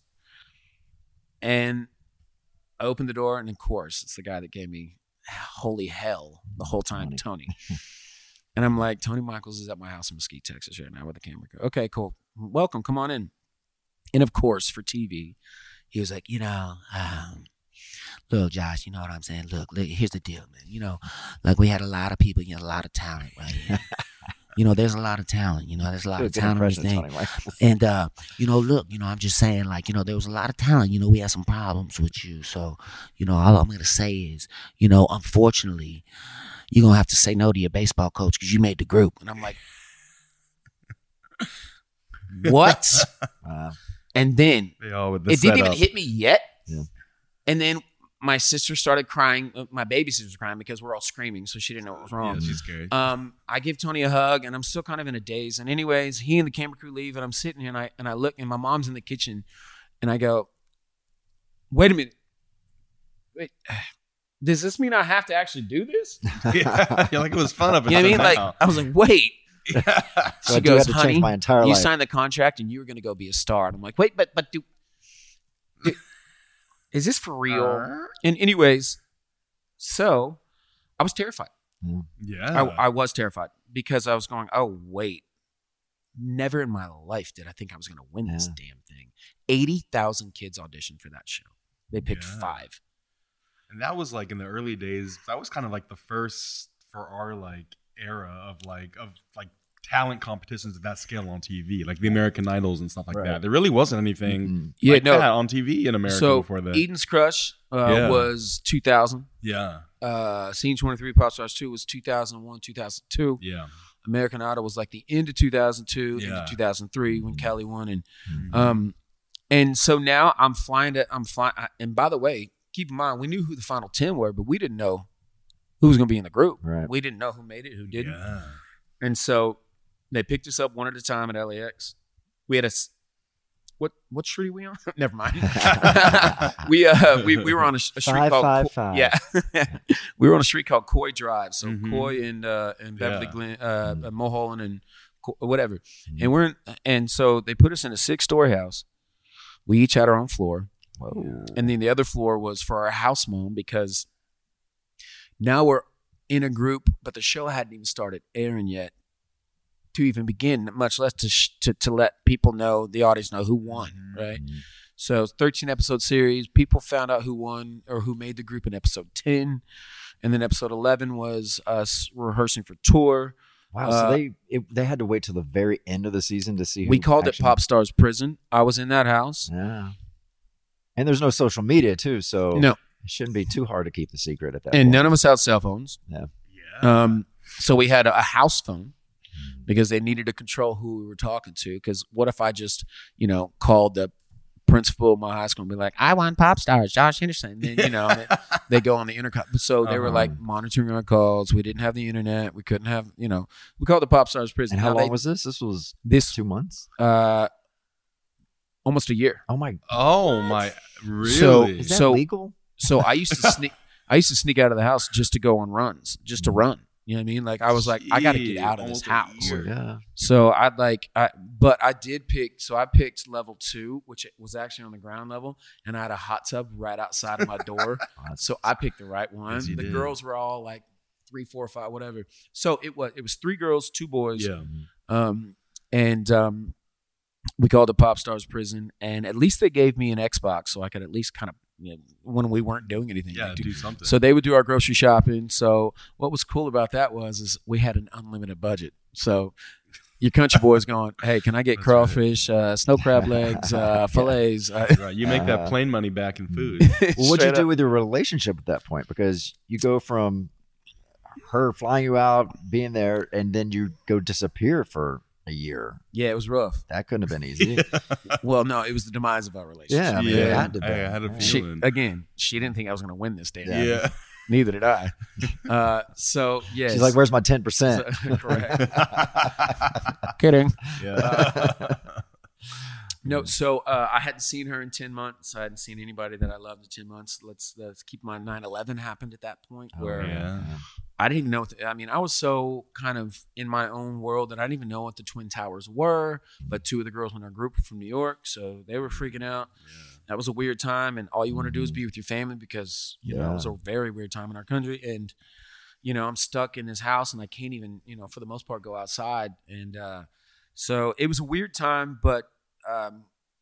And I open the door, and of course, it's the guy that gave me holy hell the whole time, Tony. And I'm like, Tony Michaels is at my house in Mesquite, Texas right now with the camera crew. Okay, cool. Welcome. Come on in. And of course, for T V, he was like, you know, um, look, Josh, you know what I'm saying? Look, look, here's the deal, man. You know, like we had a lot of people, you know, a lot of talent, right? You know, there's a lot of talent. You know, there's a lot Good of talent in this impression thing. of Tony Michaels. And, uh, you know, look, you know, I'm just saying, like, you know, there was a lot of talent. You know, we had some problems with you. So, you know, all I'm going to say is, you know, unfortunately, you're going to have to say no to your baseball coach because you made the group. And I'm like, what? Wow. And then They all with the it didn't even setup. hit me yet. Yeah. And then my sister started crying. Uh, My babysitter was crying because we're all screaming, so she didn't know what was wrong. Yeah, she's scared. Um, I give Tony a hug, and I'm still kind of in a daze. And anyways, he and the camera crew leave, and I'm sitting here, and I and I look, and my mom's in the kitchen, and I go, "Wait a minute, wait, does this mean I have to actually do this?" Yeah, you're like, it was fun up You know what I until mean? now. Like I was like, "Wait, So she I do goes, have to honey, change my entire you life. signed the contract and you were going to go be a star. And I'm like, wait, but but do, do is this for real? Uh, and anyways, so I was terrified. Yeah, I, I was terrified because I was going, oh wait, never in my life did I think I was going to win yeah. this damn thing. eighty thousand kids auditioned for that show. They picked yeah. five. And that was like in the early days, that was kind of like the first for our like era of like of like talent competitions at that scale on T V, like the American Idols and stuff like right. that. There really wasn't anything mm-hmm. yeah, like no. that on T V in America so before that. Eden's Crush uh, yeah. was two thousand. Yeah. Uh, Scene twenty-three Pop Stars two was two thousand one, two thousand two. Yeah. American Idol was like the end of two thousand two, yeah. into two thousand three when Kelly won, and mm-hmm. um, and so now I'm flying to I'm flying. And by the way, keep in mind we knew who the final ten were, but we didn't know who was going to be in the group. Right. We didn't know who made it, who didn't. Yeah. And so they picked us up one at a time at L A X. We had a what what street are we on? Never mind. we uh we we were on a, a street five, called five, Co- five. yeah. We were on a street called Coy Drive. So Mhm. Coy and uh and Beverly Yeah. Glen, uh, Mhm. Mulholland and Co- whatever. Mhm. And we're in, and so they put us in a six story house. We each had our own floor. Whoa. And then the other floor was for our house mom because now we're in a group, but the show hadn't even started airing yet to even begin, much less to sh- to, to let people know, the audience know who won, Mm-hmm. right? So it's a thirteen episode series. People found out who won or who made the group in episode ten. And then episode eleven was us rehearsing for tour. Wow, so Uh, they it, they had to wait till the very end of the season to see who We called it actually- Pop Stars Prison. I was in that house. Yeah. And there's no social media too, so No. it shouldn't be too hard to keep the secret at that And point. none of us had cell phones. Yeah. Yeah. Um, so we had a, a house phone because they needed to control who we were talking to. Because what if I just, you know, called the principal of my high school and be like, I want Pop Stars, Josh Henderson. And then, you know, they, they go on the intercom. So they were Uh-huh. like monitoring our calls. We didn't have the internet. We couldn't have, you know, we called the Pop Stars Prison. And how Now long they- was this? This was this? two months? Uh, almost a year. Oh my Oh my! Really? So- Is that So- legal? So I used to sneak. I used to sneak out of the house just to go on runs, just to run. You know what I mean? Like I was like, I got to get Gee, out of this almost a house. year. Yeah. So I'd like, I, but I did pick, so I picked level two, which was actually on the ground level, and I had a hot tub right outside of my door. So I picked the right one. Yes, you The did. girls were all like three, four, five, whatever. So it was, it was three girls, two boys. Yeah. Um, and um, we called it Pop Stars Prison, and at least they gave me an Xbox so I could at least kind of, you know, when we weren't doing anything. Yeah. like, Do something. so they would do our grocery shopping. So what was cool about that was is we had an unlimited budget. So your country boys going, hey, can I get That's crawfish, uh, snow crab legs, uh, fillets? Uh, right. You make that Uh, plane money back in food. Well, what'd you straight do up. with your relationship at that point? Because you go from her flying you out, being there, and then you go disappear for a year. Yeah, it was rough. That couldn't have been easy. Well, no, it was the demise of our relationship. Yeah, I mean, it had to be. I had a Yeah. She, feeling. again, she didn't think I was going to win this damn. Yeah. yeah. Neither did I. Uh, so yeah, She's like, "Where's my ten percent?" So- correct. Kidding. Yeah. No, so uh, I hadn't seen her in ten months. I hadn't seen anybody that I loved in ten months. Let's let's keep in mind nine eleven happened at that point where Oh, yeah. I didn't even know. What the, I mean, I was so kind of in my own world that I didn't even know what the Twin Towers were. But two of the girls in our group were from New York, so they were freaking out. That was a weird time, and all you want to do is be with your family because you know it was a very weird time in our country. And you know, I'm stuck in this house, and I can't even, you know, for the most part, go outside. And uh, so it was a weird time, but. Um,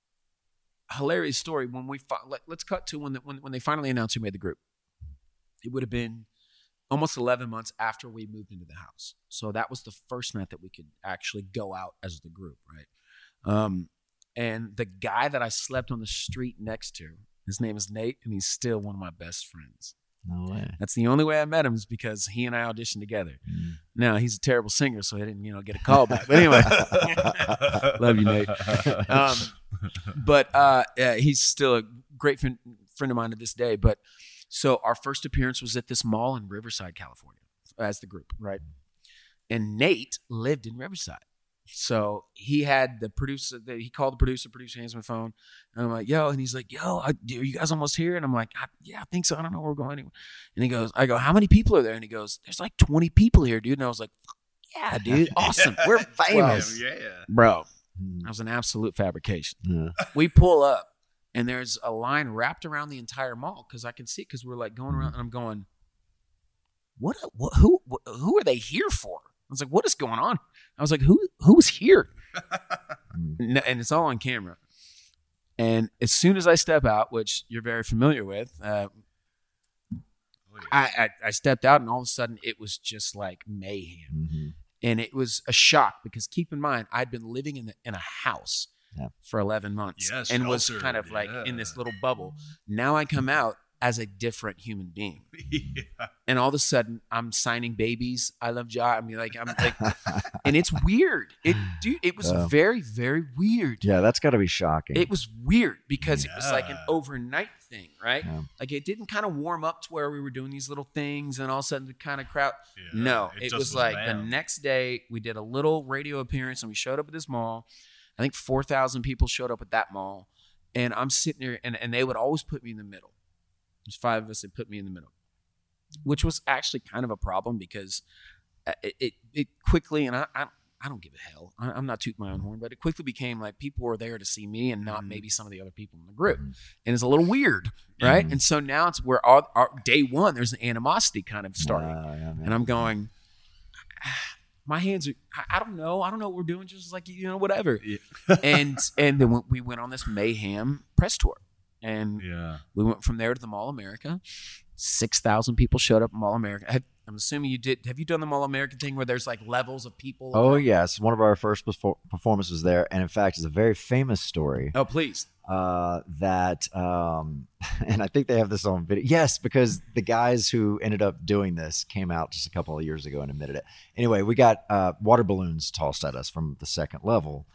hilarious story when we fi- let, let's cut to when, the, when when they finally announced who made the group. It would have been almost eleven months after we moved into the house, so that was the first night that we could actually go out as the group, right? Um, and the guy that I slept on the street next to, his name is Nate, and he's still one of my best friends. No way. That's the only way I met him is because he and I auditioned together. Mm. Now he's a terrible singer, so he didn't, you know, get a call back. But anyway, love you, Nate. Um, but uh, yeah, he's still a great friend, friend of mine to this day. But so our first appearance was at this mall in Riverside, California, as the group, right? And Nate lived in Riverside. So he had the producer, the, he called the producer, producer hands my phone. And I'm like, yo, and he's like, yo, I, are you guys almost here? And I'm like, I, yeah, I think so. I don't know where we're going anywhere. And he goes, I go, how many people are there? And he goes, there's like twenty people here, dude. And I was like, yeah, dude, awesome. We're famous. Yeah. Bro, that was an absolute fabrication. Yeah. We pull up, and there's a line wrapped around the entire mall because I can see because we're like going around, and I'm going, what, what who what, who are they here for? I was like, what is going on? I was like, who who's here? and it's all on camera. And as soon as I step out, which you're very familiar with, uh, I, I, I stepped out, and all of a sudden it was just like mayhem. Mm-hmm. And it was a shock because keep in mind, I'd been living in the, in a house yeah. for eleven months Yes, and was shelter, kind of like yeah. in this little bubble. Now I come out as a different human being. Yeah. And all of a sudden I'm signing babies. I love Josh. I mean, like, I'm like, and it's weird. It, dude, it was Yeah. very, very weird. Yeah, that's got to be shocking. It was weird because it was like an Yeah. overnight thing, right? Yeah. Like it didn't kind of warm up to where we were doing these little things and all of a sudden the kind of crowd. Yeah, no, it it, just was, was like the bam. next day we did a little radio appearance and we showed up at this mall. I think four thousand people showed up at that mall. And I'm sitting there and, and they would always put me in the middle. There's five of us that put me in the middle, which was actually kind of a problem because it it, it quickly, and I, I I don't give a hell. I, I'm not tooting my own horn, but it quickly became like people were there to see me and not maybe some of the other people in the group. And it's a little weird, right? And so now it's where our, our day one, there's an animosity kind of starting. Wow, yeah, man. And I'm going, my hands are, I, I don't know. I don't know what we're doing. Just like, you know, whatever. Yeah. and and then we went on this mayhem press tour. And Yeah. we went from there to the Mall America. six thousand people showed up at Mall America. Have, I'm assuming you did. Have you done the Mall America thing where there's like levels of people? Oh, yes. One of our first perfor- performances there. And in fact, it's a very famous story. Oh, please. Uh, that, um, and I think they have this on video. Yes, because the guys who ended up doing this came out just a couple of years ago and admitted it. Anyway, we got uh, water balloons tossed at us from the second level.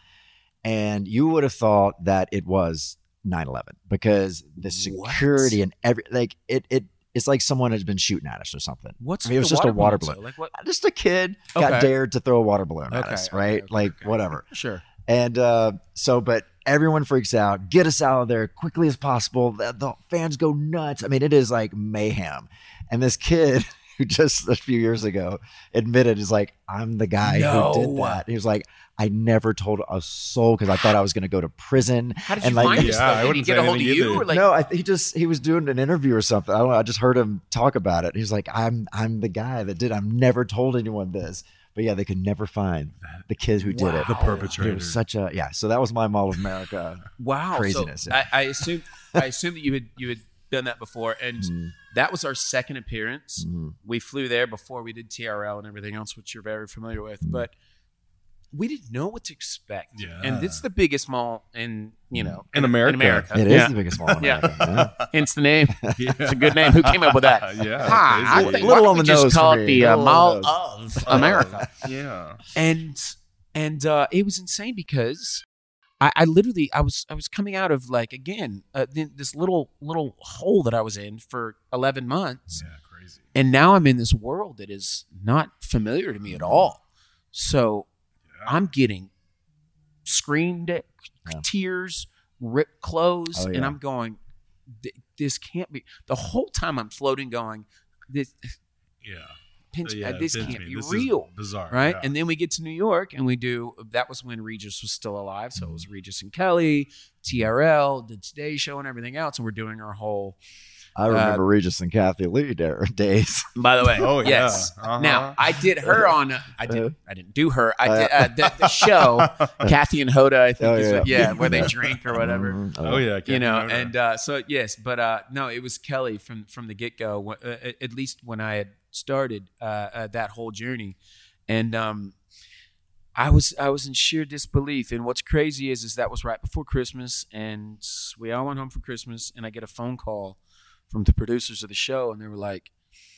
And you would have thought that it was nine eleven because the security What? and every, like, it, it, it's like someone has been shooting at us or something. What's I mean, it was the just a water balloons, balloon. though? Like what? Just a kid got Okay. dared to throw a water balloon at Okay, us, okay, right? okay, like, okay. whatever. Sure. And uh, so, but everyone freaks out. Get us out of there quickly as possible. The, the fans go nuts. I mean, it is like mayhem. And this kid who just a few years ago admitted is like, I'm the guy No. who did that. He was like, I never told a soul because I thought I was going to go to prison. How did and you like, find this? Yeah, I though? Did he wouldn't get say a hold of anything you? either. Or like, no, I, he just he was doing an interview or something. I don't know. I just heard him talk about it. He was like, I'm I'm the guy that did. I've never told anyone this. But yeah, they could never find the kid who did it. The perpetrator. It was such a yeah. So that was my Mall of America. wow, Craziness, So yeah. I, I assume I assume that you had you had done that before, and Mm. that was our second appearance. Mhm. We flew there before we did T R L and everything else, which you're very familiar with, Mm. but we didn't know what to expect. Yeah. And it's the biggest mall in you know In America. In America. It is Yeah. the biggest Mall of Yeah. America. Yeah. Hence the name. It's a good name. Who came up with that? Yeah, Hi, I crazy. think Little why on don't the we just nose call for it me. the uh, Little on the Mall nose. of America. Yeah. and and uh, it was insane because I, I literally I was I was coming out of like again uh, th- this little little hole that I was in for eleven months, Yeah, crazy. and now I'm in this world that is not familiar to me at all. So Yeah. I'm getting screamed at, Yeah. tears, ripped clothes, Oh, and yeah. I'm going, "Th- this can't be. The whole time I'm floating, going, this. Yeah. Pinch, Yeah, uh, this pinch can't me. be This is real, bizarre, right? yeah. And then we get to New York, and we do. That was when Regis was still alive, so it was Regis and Kelly, T R L, the Today Show, and everything else, and we're doing our whole. I remember Regis and Kathy Lee there days. By the way, Oh, yeah. yes. Uh-huh. Now I did her on. Uh, I Uh, did. I didn't do her. I did uh, the, the show. Kathy and Hoda, I think. Oh, is yeah. what, yeah, where they drink or whatever. Mhm. Oh yeah. You Captain know, Hoda. and uh, so yes, but uh, no, it was Kelly from from the get go. Uh, at least when I had started uh, uh, that whole journey, and um, I was I was in sheer disbelief. And what's crazy is is that was right before Christmas, and we all went home for Christmas, and I get a phone call from the producers of the show, and they were like,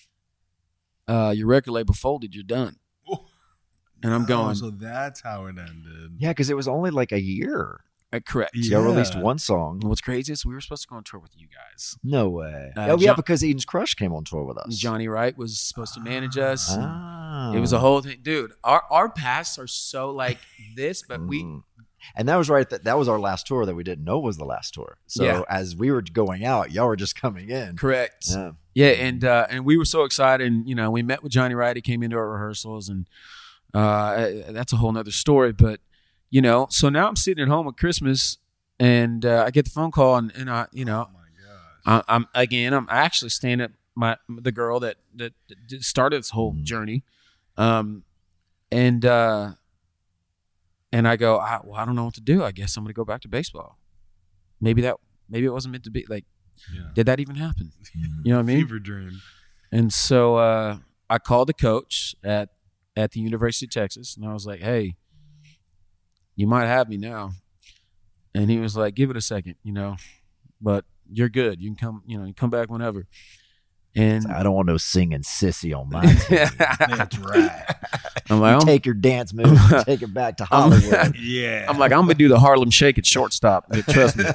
uh, "Your record label folded. You're done." Oh. And I'm Oh, going, so that's how it ended. Yeah, because it was only like a year. uh, correct. Y'all Yeah. released one song. And what's crazy is we were supposed to go on tour with you guys. No way. Uh, oh yeah, John- because Eden's Crush came on tour with us. Johnny Wright was supposed to manage us. and Ah. It was a whole thing, dude. Our our pasts are so like this, but we Mhm. And that was right. That that was our last tour that we didn't know was the last tour. So Yeah. as we were going out, y'all were just coming in. correct. Yeah. Yeah, and uh, and we were so excited. And you know, we met with Johnny Wright. He came into our rehearsals, and uh, that's a whole nother story. But you know, so now I'm sitting at home at Christmas, and uh, I get the phone call, and, and I, you know, oh my gosh. I, I'm again, I'm actually staying at my the girl that that, that started this whole mm. journey, um, and uh, and I go, I, well, I don't know what to do. I guess I'm gonna go back to baseball. Maybe that, maybe it wasn't meant to be. Like, yeah. Did that even happen? You know what I mean? Fever dream. And so uh, I called the coach at at the University of Texas, and I was like, hey, you might have me now. And he was like, give it a second, you know, but you're good. You can come, you know, you come back whenever. And I don't want no singing sissy on my team. That's right. I'm like, you I'm, take your dance moves and take it back to Hollywood. Yeah. I'm like, I'm gonna do the Harlem Shake at shortstop. Trust me.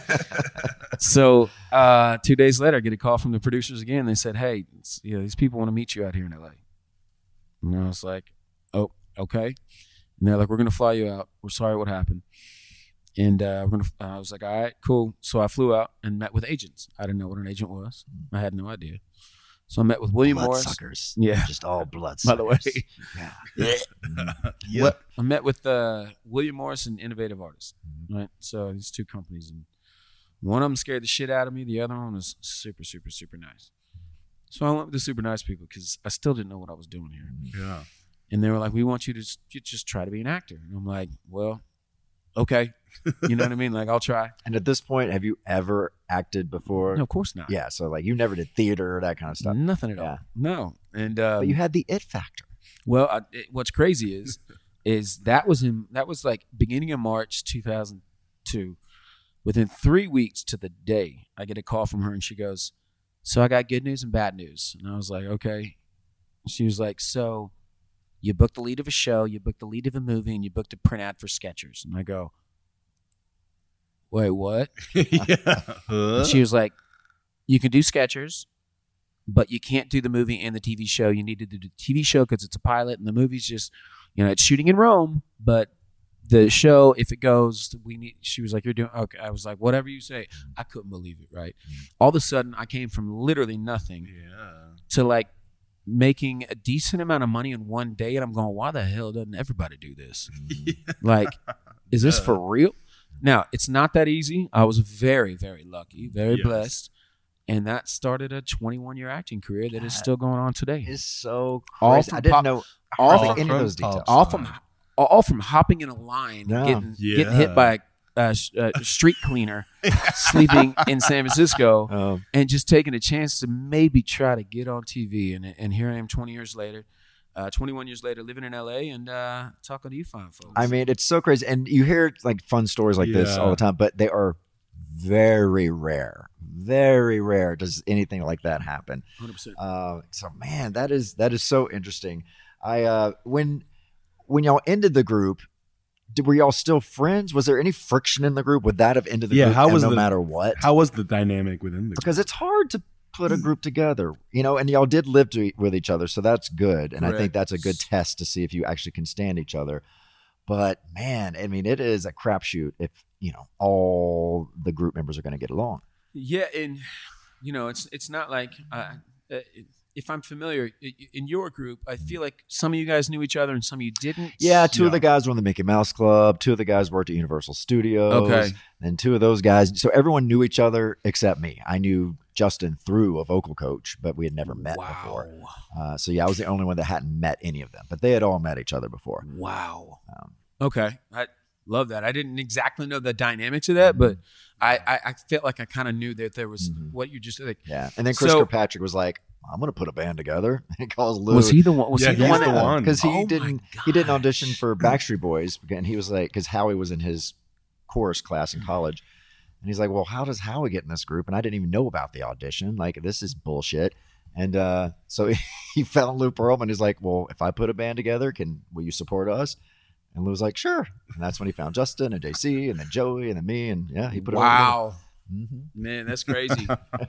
So uh, two days later, I get a call from the producers again. They said, hey, you know, these people want to meet you out here in L A. And I was like, oh, okay. And they're like, we're gonna fly you out. We're sorry what happened. And uh, we're gonna. Uh, I was like, all right, cool. So I flew out and met with agents. I didn't know what an agent was. I had no idea. So I met with William blood Morris. Suckers. Yeah, just all blood suckers. By the way, yeah. yeah. What, I met with uh, William Morris and Innovative Artists. Mm-hmm. Right. So these two companies, and one of them scared the shit out of me. The other one was super, super, super nice. So I went with the super nice people because I still didn't know what I was doing here. Yeah. And they were like, we want you to just, just try to be an actor. And I'm like, well, okay. You know what I mean? Like, I'll try. And at this point, have you ever acted before? No, of course not. Yeah. So, like, you never did theater or that kind of stuff. Nothing at yeah. all. No. And um, but you had the it factor. Well, I, it, what's crazy is, is that was in that was like beginning of March two thousand two. Within three weeks to the day, I get a call from her, and she goes, "So I got good news and bad news." And I was like, "Okay." She was like, "So you booked the lead of a show, you booked the lead of a movie, and you booked a print ad for Skechers." And I go, wait, what? yeah. Huh? And she was like, you can do Skechers, but you can't do the movie and the T V show. You need to do the T V show because it's a pilot, and the movie's just, you know, it's shooting in Rome, but the show, if it goes, we need, she was like, you're doing, okay. I was like, whatever you say. I couldn't believe it, right? All of a sudden, I came from literally nothing yeah. to like making a decent amount of money in one day, and I'm going, why the hell doesn't everybody do this? yeah. Like, is this yeah. for real? Now, it's not that easy. I was very, very lucky, very yes. blessed. And that started a twenty-one-year acting career that, that is still going on today. Is so crazy. All from I didn't pop, know all all from, any of those details. All from, all from hopping in a line, Yeah. getting, Yeah. getting hit by a, a, a street cleaner, sleeping in San Francisco, Um, and just taking a chance to maybe try to get on T V. And, and here I am twenty years later. Uh, twenty-one years later, living in L A and uh, talking to you fine folks. I mean, it's so crazy. And you hear like fun stories like this Yeah. all the time, but they are very rare. Very rare does anything like that happen. one hundred percent. Uh, so man, that is that is so interesting. I uh, when when y'all ended the group, did, were y'all still friends? Was there any friction in the group? Would that have ended the Yeah, group how was no the- matter what? How was the dynamic within the Because it's hard to put a group together, you know, and y'all did live to, with each other, so that's good. And I think Correct. that's a good test to see if you actually can stand each other. But man, I mean, it is a crapshoot if, you know, all the group members are going to get along. Yeah, and you know, it's it's not like uh, uh, if I'm familiar in your group, I feel like some of you guys knew each other and some of you didn't. Yeah, two Yeah. of the guys were on the Mickey Mouse Club. Two of the guys worked at Universal Studios. Okay. And two of those guys, so everyone knew each other except me. I knew Justin through a vocal coach, but we had never met Wow. before. Uh, so yeah, I was the only one that hadn't met any of them, but they had all met each other before. Wow. Um, Okay, I love that. I didn't exactly know the dynamics of that, but I I, I felt like I kind of knew that there was Mhm. what you just like. Yeah, and then Chris So- Kirkpatrick was like, "I'm going to put a band together." He calls Lou. Was he the one? Was Yeah, he the he's one? the that- one. because he Oh my didn't he didn't gosh. audition for Backstreet Boys, and he was like, because Howie was in his chorus class in college, and he's like, "Well, how does Howie get in this group?" And I didn't even know about the audition. Like, this is bullshit. And uh, so he, he found Lou Pearlman. He's like, "Well, if I put a band together, can will you support us?" And Lou was like, "Sure." And that's when he found Justin and J C and then Joey and then me, and yeah, he put it all Wow, together. Mhm. man, that's crazy.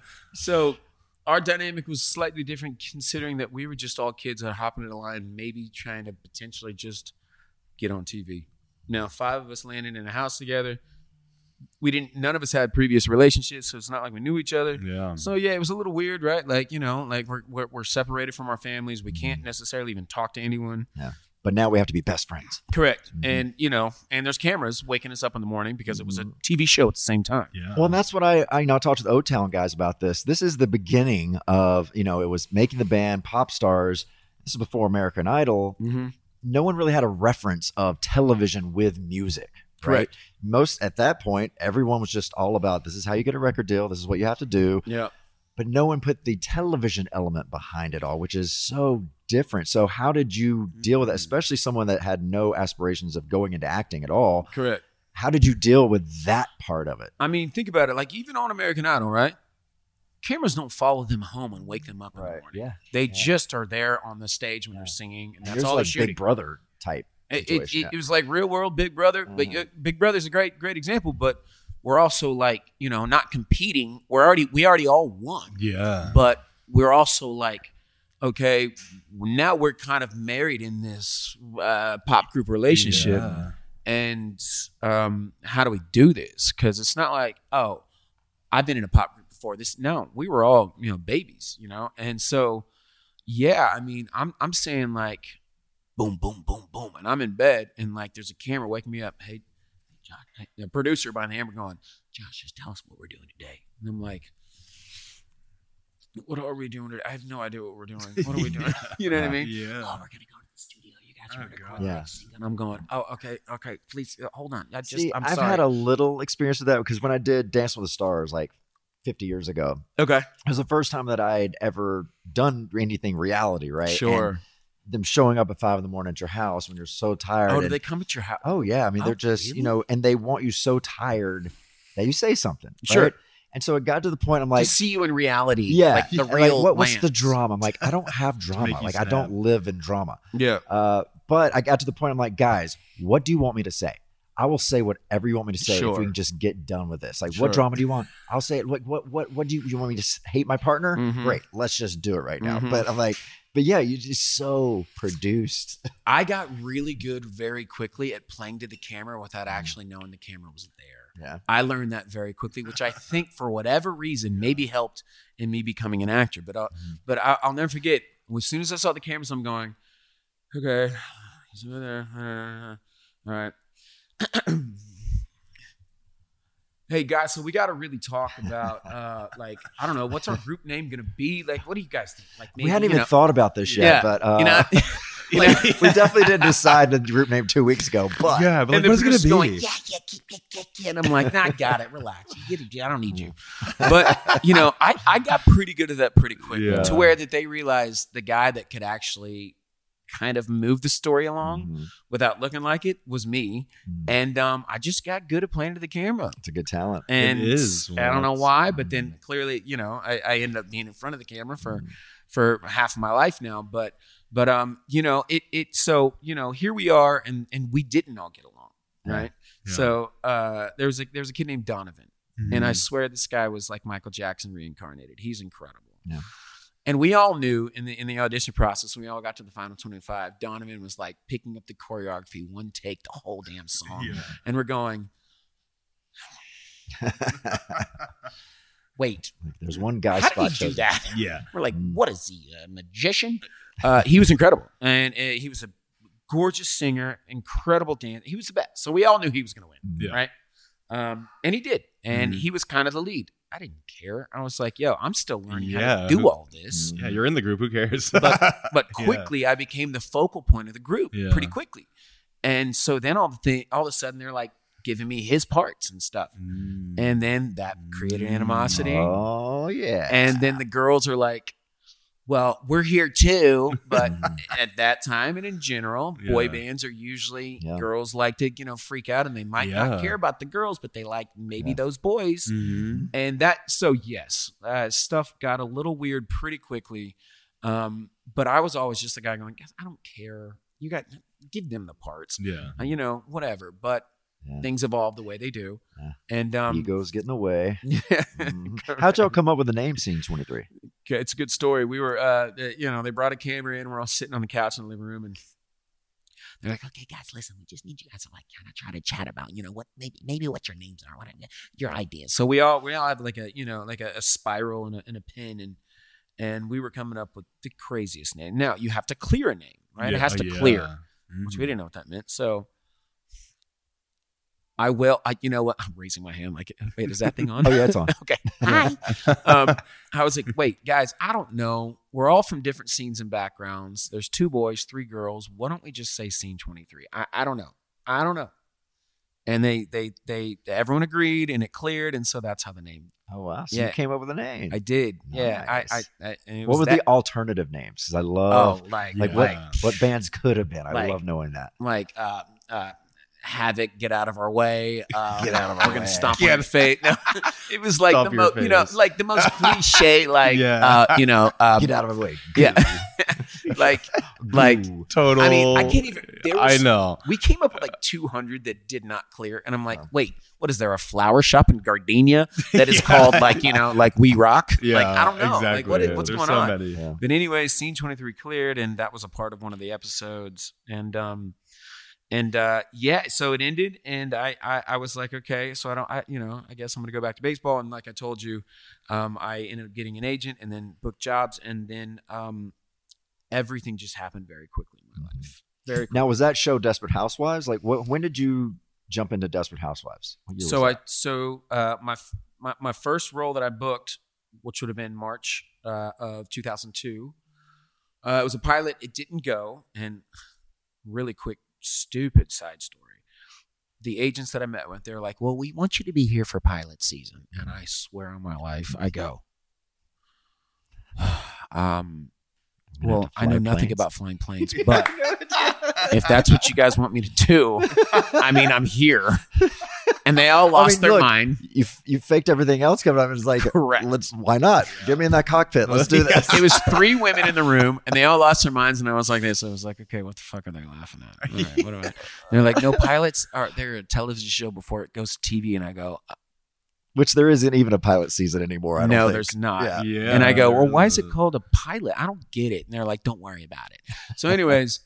So our dynamic was slightly different, considering that we were just all kids that are hopping in a line, maybe trying to potentially just get on T V. Now, five of us landed in a house together. We didn't. None of us had previous relationships, so it's not like we knew each other. Yeah. So yeah, it was a little weird, right? Like, you know, like we're we're, we're separated from our families. We can't necessarily even talk to anyone. Yeah. but now we have to be best friends. Correct. Mm-hmm. And, you know, and there's cameras waking us up in the morning because it was a T V show at the same time. Yeah. Well, and that's what I, I you know, talked to the O-Town guys about this. This is the beginning of, you know, it was making the band, pop stars. This is before American Idol. Mm-hmm. No one really had a reference of television with music. Right. Right. Most at that point, everyone was just all about this is how you get a record deal. This is what you have to do. Yeah. But no one put the television element behind it all, which is so different. So how did you deal with it, especially someone that had no aspirations of going into acting at all? Correct. How did you deal with that part of it? I mean, think about it. Like even on American Idol, right? Cameras don't follow them home and wake them up in Right. the morning. Yeah. They Yeah. just are there on the stage when Yeah. they're singing, and And that's here's all like they're shooting. Big Brother type. It, it, situation, it, yeah. it was like real world Big Brother, but uh, Big Brother's a great great example. But we're also like, you know, not competing. We're already we already all won. Yeah. But we're also like, okay, now we're kind of married in this uh, pop group relationship, Yeah. and um, how do we do this? Because it's not like, oh, I've been in a pop group before. This no, we were all you know babies, you know, and so yeah, I mean, I'm I'm saying like. Boom, boom, boom, boom. And I'm in bed and like there's a camera waking me up. Hey, Josh, hey, the producer behind the camera going, Josh, just tell us what we're doing today. And I'm like, what are we doing today? I have no idea what we're doing. What are we doing? You know what I mean? Yeah. Oh, we're going to go to the studio. You guys are Oh, going to God. go. Yeah. And I'm going, oh, okay, okay, please uh, hold on. I just, See, I'm I've sorry. had a little experience with that because when I did Dance with the Stars like fifty years ago, okay. it was the first time that I had ever done anything reality, right? Sure. And them showing up at five in the morning at your house when you're so tired. Oh, do and- they come at your house? Oh yeah, I mean Oh, they're just really? you know, and they want you so tired that you say something. Sure. Right? And so it got to the point I'm like, to see you in reality. yeah, Like the like, real what, what's the Lance. drama? I'm like, I don't have make drama. you Like I snap. don't live in drama. Yeah. Uh, but I got to the point I'm like, guys, what do you want me to say? I will say whatever you want me to say if Sure. we can just get done with this. Like, Sure. what drama do you want? I'll say it. Like, what, what, what do you, you want me to s- hate my partner? Mhm. Great, let's just do it right now. Mhm. But I'm like, but yeah, you're just so produced. I got really good very quickly at playing to the camera without actually knowing the camera was there. Yeah. I learned that very quickly, which I think for whatever reason maybe helped in me becoming an actor. But I'll, but I, I'll never forget. As soon as I saw the cameras, I'm going, okay, he's over there. All right. Hey guys, so we got to really talk about uh, like I don't know what's our group name gonna be? Like, what do you guys think? Like, maybe, we hadn't you even know- thought about this yet, Yeah, but uh, you know, you know, like, we definitely didn't decide the group name two weeks ago. But Yeah, but like, and the what's it gonna producer's be? going, yeah, yeah, yeah, yeah, yeah, yeah. And I'm like, nah, I got it. Relax. You get it. I don't need you. But, you know, I, I got pretty good at that pretty quick Yeah. to where that they realized the guy that could actually kind of move the story along Mhm. without looking like it was me. Mhm. And um, I just got good at playing to the camera. it's a good talent. And is, I don't know Lance. why, but then clearly, you know, I, I ended up being in front of the camera for Mm-hmm. for half of my life now. But but um, you know, it it so you know, here we are, and and we didn't all get along, right? Yeah. So uh, there was a there was a kid named Donovan, and I Mhm. swear this guy was like Michael Jackson reincarnated. He's incredible. Yeah. And we all knew in the in the audition process, when we all got to the final twenty-five, Donovan was like picking up the choreography, one take, the whole damn song, Yeah. and we're going, wait. Like, there's one guy How spot did he do chosen. that? Yeah. We're like, Mm. what is he, a magician? Uh, he was incredible. And uh, he was a gorgeous singer, incredible dance. He was the best. So we all knew he was going to win, Yeah. right? Um, and he did. And Mhm. he was kind of the lead. I didn't care. I was like, yo, I'm still learning how Yeah. to do all this. Yeah, you're in the group. Who cares? But, but Yeah. quickly, I became the focal point of the group Yeah. pretty quickly. And so then all, the thing, all of a sudden, they're like giving me his parts and stuff. Mm. And then that created animosity. Oh yeah. And then the girls are like, well, we're here too. But at that time and in general, boy Yeah. bands are usually Yeah. girls like to, you know, freak out and they might Yeah. not care about the girls, but they like maybe Yeah. those boys. Mhm. And that, so yes, uh, stuff got a little weird pretty quickly. Um, but I was always just the guy going, "Guys, I don't care. You got, give them the parts, Yeah. uh, you know, whatever. But Yeah. things evolve the way they do. Yeah. And, um, Ego's getting away. yeah. Mhm. How'd y'all come up with the name Scene twenty-three? Okay, it's a good story. We were, uh, uh, you know, they brought a camera in. We're all sitting on the couch in the living room, and they're like, "Okay, guys, listen, we just need you guys to like kind of try to chat about, you know, what maybe maybe what your names are, what your ideas." So we all we all have like a you know like a, a spiral and a, and a pen, and and we were coming up with the craziest name. Now you have to clear a name, right? It Yeah, has to yeah. clear. mm-hmm. which we didn't know what that meant. So I will, I, you know what? I'm raising my hand like, wait, is that thing on? Oh, yeah, it's on. Okay. Hi. um, I was like, wait, guys, I don't know. We're all from different scenes and backgrounds. There's two boys, three girls. Why don't we just say scene twenty-three? I, I don't know. I don't know. And they, they, they, everyone agreed and it cleared. And so that's how the name. Oh, wow. So yeah. you came up with a name. I did. Nice. Yeah. I, I, I and it what was were that, the alternative names? Because I love, oh, like, like yeah. what, what bands could have been. I like, love knowing that. Like, uh, uh, Havoc, get out of our way. Um, Get out of our we're gonna way. stomp Yeah. on your fate. No, it was like Stomp the your most, you know, face. like the most cliche, like, Yeah. uh, you know, um, Get out of my way. yeah, like, like, Total. I mean, I can't even. There was, I know. We came up with like two hundred that did not clear, and I'm like, wait, what is there a flower shop in Gardenia that is Yeah. called like you know like We Rock? Yeah, like I don't know, exactly. like what is, Yeah. what's There's going so on? many. Yeah. But anyway, scene twenty-three cleared, and that was a part of one of the episodes, and um. And uh, yeah, so it ended, and I, I, I was like, okay, so I don't, I, you know, I guess I'm gonna go back to baseball. And like I told you, um, I ended up getting an agent, and then booked jobs, and then um, everything just happened very quickly in my life. Very quickly. Now, was that show Desperate Housewives? Like, what, when did you jump into Desperate Housewives? What year So was I, so uh, my, my my first role that I booked, which would have been March uh, of two thousand two, uh, it was a pilot. It didn't go, and really quick. Stupid side story. The agents that I met with, they're like, well, we want you to be here for pilot season. And I swear on my life, I go, um, well, I know nothing planes. about flying planes, but if that's what you guys want me to do, I mean, I'm here. And they all lost I mean, their look, mind. You you faked everything else coming up. And it's like, Correct. Let's why not? Get me in that cockpit. Let's do this. It was three women in the room, and they all lost their minds. And I was like this. I was like, okay, what the fuck are they laughing at? All right, what do I? They're like, no, pilots are they're a television show before it goes to T V. And I go, Which there isn't even a pilot season anymore. I don't no, think. there's not. Yeah. Yeah. And I go, well, why is it called a pilot? I don't get it. And they're like, don't worry about it. So, anyways.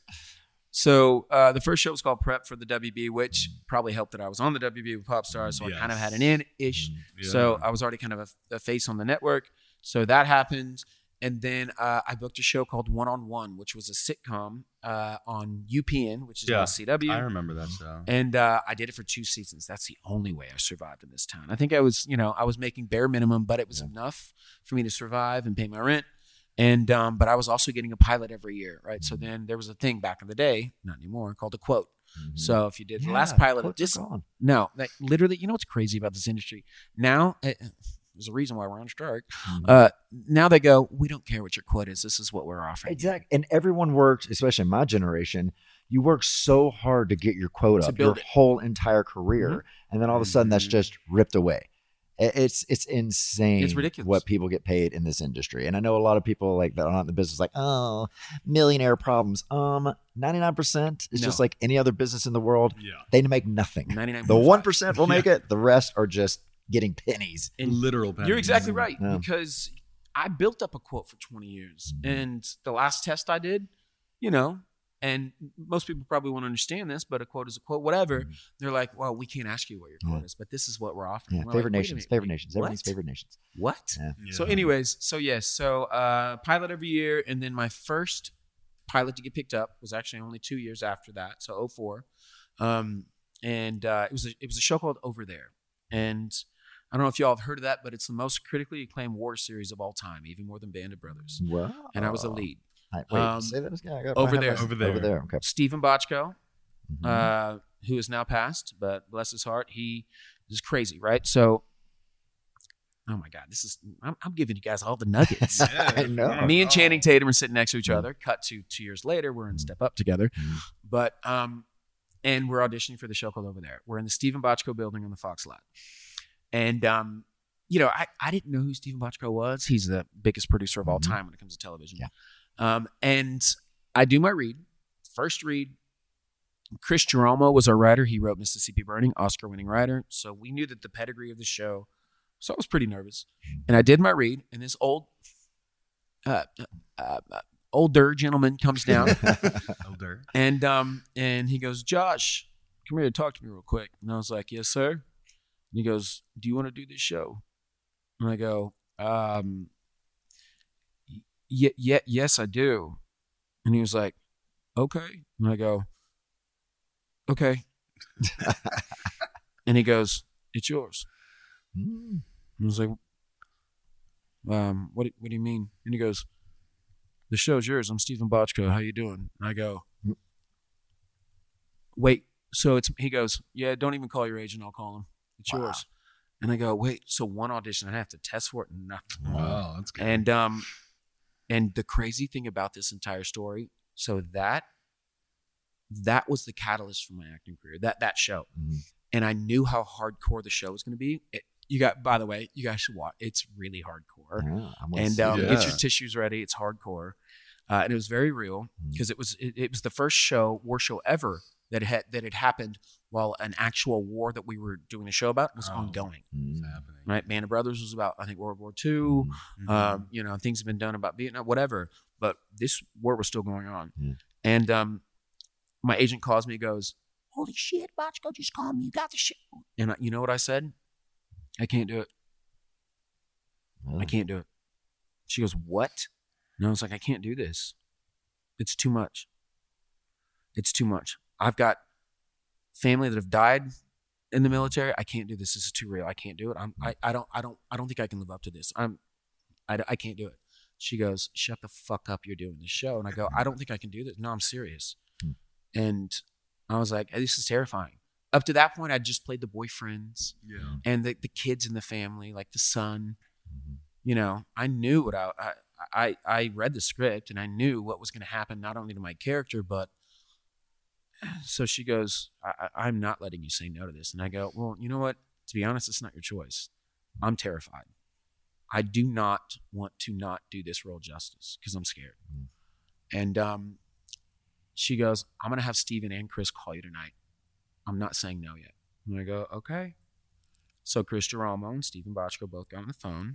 So uh, the first show was called Prep for the W B, which probably helped that I was on the W B with Pop Stars, so Yes. I kind of had an in-ish. Yeah. So I was already kind of a, a face on the network. So that happened. And then uh, I booked a show called One on One, which was a sitcom uh, on U P N, which is Yeah, now C W. I remember that show. And uh, I did it for two seasons. That's the only way I survived in this town. I think I was, you know, I was making bare minimum, but it was enough for me to survive and pay my rent. And um, but I was also getting a pilot every year, right? So then there was a thing back in the day, not anymore, called a quote. Mm-hmm. So if you did the Yeah, last pilot of quotes this, are gone. no, like literally, you know what's crazy about this industry? Now, uh, there's a reason why we're on strike. Mm-hmm. Uh, now they go, we don't care what your quote is. This is what we're offering. Exactly. And everyone worked, especially in my generation, you work so hard to get your quota To up your build it. whole entire career. Mm-hmm. And then all of a sudden that's just ripped away. It- It's it's insane. It's ridiculous. What people get paid in this industry. And I know a lot of people like that are not in the business like, oh, millionaire problems. Um, ninety-nine percent is No. just like any other business in the world. Yeah. They make nothing. ninety-nine The point five. one percent will make it. The rest are just getting pennies. And Literal pennies. You're exactly right Yeah. because I built up a quote for twenty years, Mm-hmm. and the last test I did, you know, and most people probably won't understand this, but a quote is a quote, whatever. They're like, well, we can't ask you what your quote Mm-hmm. Yeah. is, but this is what we're offering. Yeah, We're favorite like, wait a nations. minute, Favorite wait, nations. Everybody's what? favorite nations. What? Yeah. So, Yeah. anyways, so yes, so uh, pilot every year, and then my first pilot to get picked up was actually only two years after that, so oh four, um, and uh, it was a, it was a show called Over There, and I don't know if y'all have heard of that, but it's the most critically acclaimed war series of all time, even more than Band of Brothers. Wow. And I was the lead. I, wait, Um, say that again. I got, Over I have There. my- Over There. Over there. Okay. Stephen Bochco, Mhm. uh, who is now passed, but bless his heart, he is crazy, right? So, oh my God, this is I'm, I'm giving you guys all the nuggets. I know. Me and Channing Tatum are sitting next to each other. Cut to two years later, we're in Step Up together, but um, and we're auditioning for the show called Over There. We're in the Stephen Bochco building on the Fox lot, and um, you know, I I didn't know who Stephen Bochco was. He's the biggest producer of all time when it comes to television. Yeah. Um, and I do my read. First read. Chris Geromo was our writer. He wrote Mississippi Burning, Oscar-winning writer. So we knew that the pedigree of the show. So I was pretty nervous. And I did my read, and this old, uh, uh, uh, older gentleman comes down, Elder. and um, and he goes, "Josh, come here to talk to me real quick." And I was like, "Yes, sir." And he goes, "Do you want to do this show?" And I go, um, "Yeah, yeah, yes, I do." And he was like, "Okay." And I go, okay. And he goes, it's yours. Mm. I was like, um, what, what do you mean? And he goes, the show's yours. I'm Stephen Bochco. How you doing? And I go, wait, so it's, he goes, yeah, don't even call your agent. I'll call him. It's wow. yours. And I go, wait, so one audition, I have to test for it? Nothing. Wow, that's good. And, um, and the crazy thing about this entire story, so that, that was the catalyst for my acting career, that, that show. Mm-hmm. And I knew how hardcore the show was going to be. It, you got, by the way, you guys should watch. It's really hardcore. Yeah, and um, yeah. get your tissues ready. It's hardcore. Uh, and it was very real because mm-hmm. it was, it, it was the first show, war show ever that had, that had happened while an actual war that we were doing a show about was oh, ongoing. Mm-hmm. Right? Band of Brothers was about, I think, World War Two. Mm-hmm. Um, you know, things have been done about Vietnam, whatever. But this war was still going on. Mm-hmm. And um, my agent calls me, goes, holy shit, Bochco just called me. You got the show. And I, you know what I said? I can't do it. Really? I can't do it. She goes, what? And I was like, I can't do this. It's too much. It's too much. I've got family that have died in the military. I can't do this. This is too real. I can't do it. I'm, I, I don't, I don't, I don't think I can live up to this. I'm, I, I can't do it. She goes, shut the fuck up. You're doing this show. And I go, I don't think I can do this. No, I'm serious. Hmm. And I was like, this is terrifying. Up to that point, I just played the boyfriends yeah. and the, the kids in the family, like the son. Mm-hmm. You know, I knew what I, I, I, I read the script and I knew what was going to happen, not only to my character, but so she goes, I, I'm not letting you say no to this. And I go, well, you know what? To be honest, it's not your choice. I'm terrified. I do not want to not do this role justice because I'm scared. Mm. And um, she goes, I'm going to have Steven and Chris call you tonight. I'm not saying no yet. And I go, okay. So Chris Geromo and Stephen Bochco both got on the phone.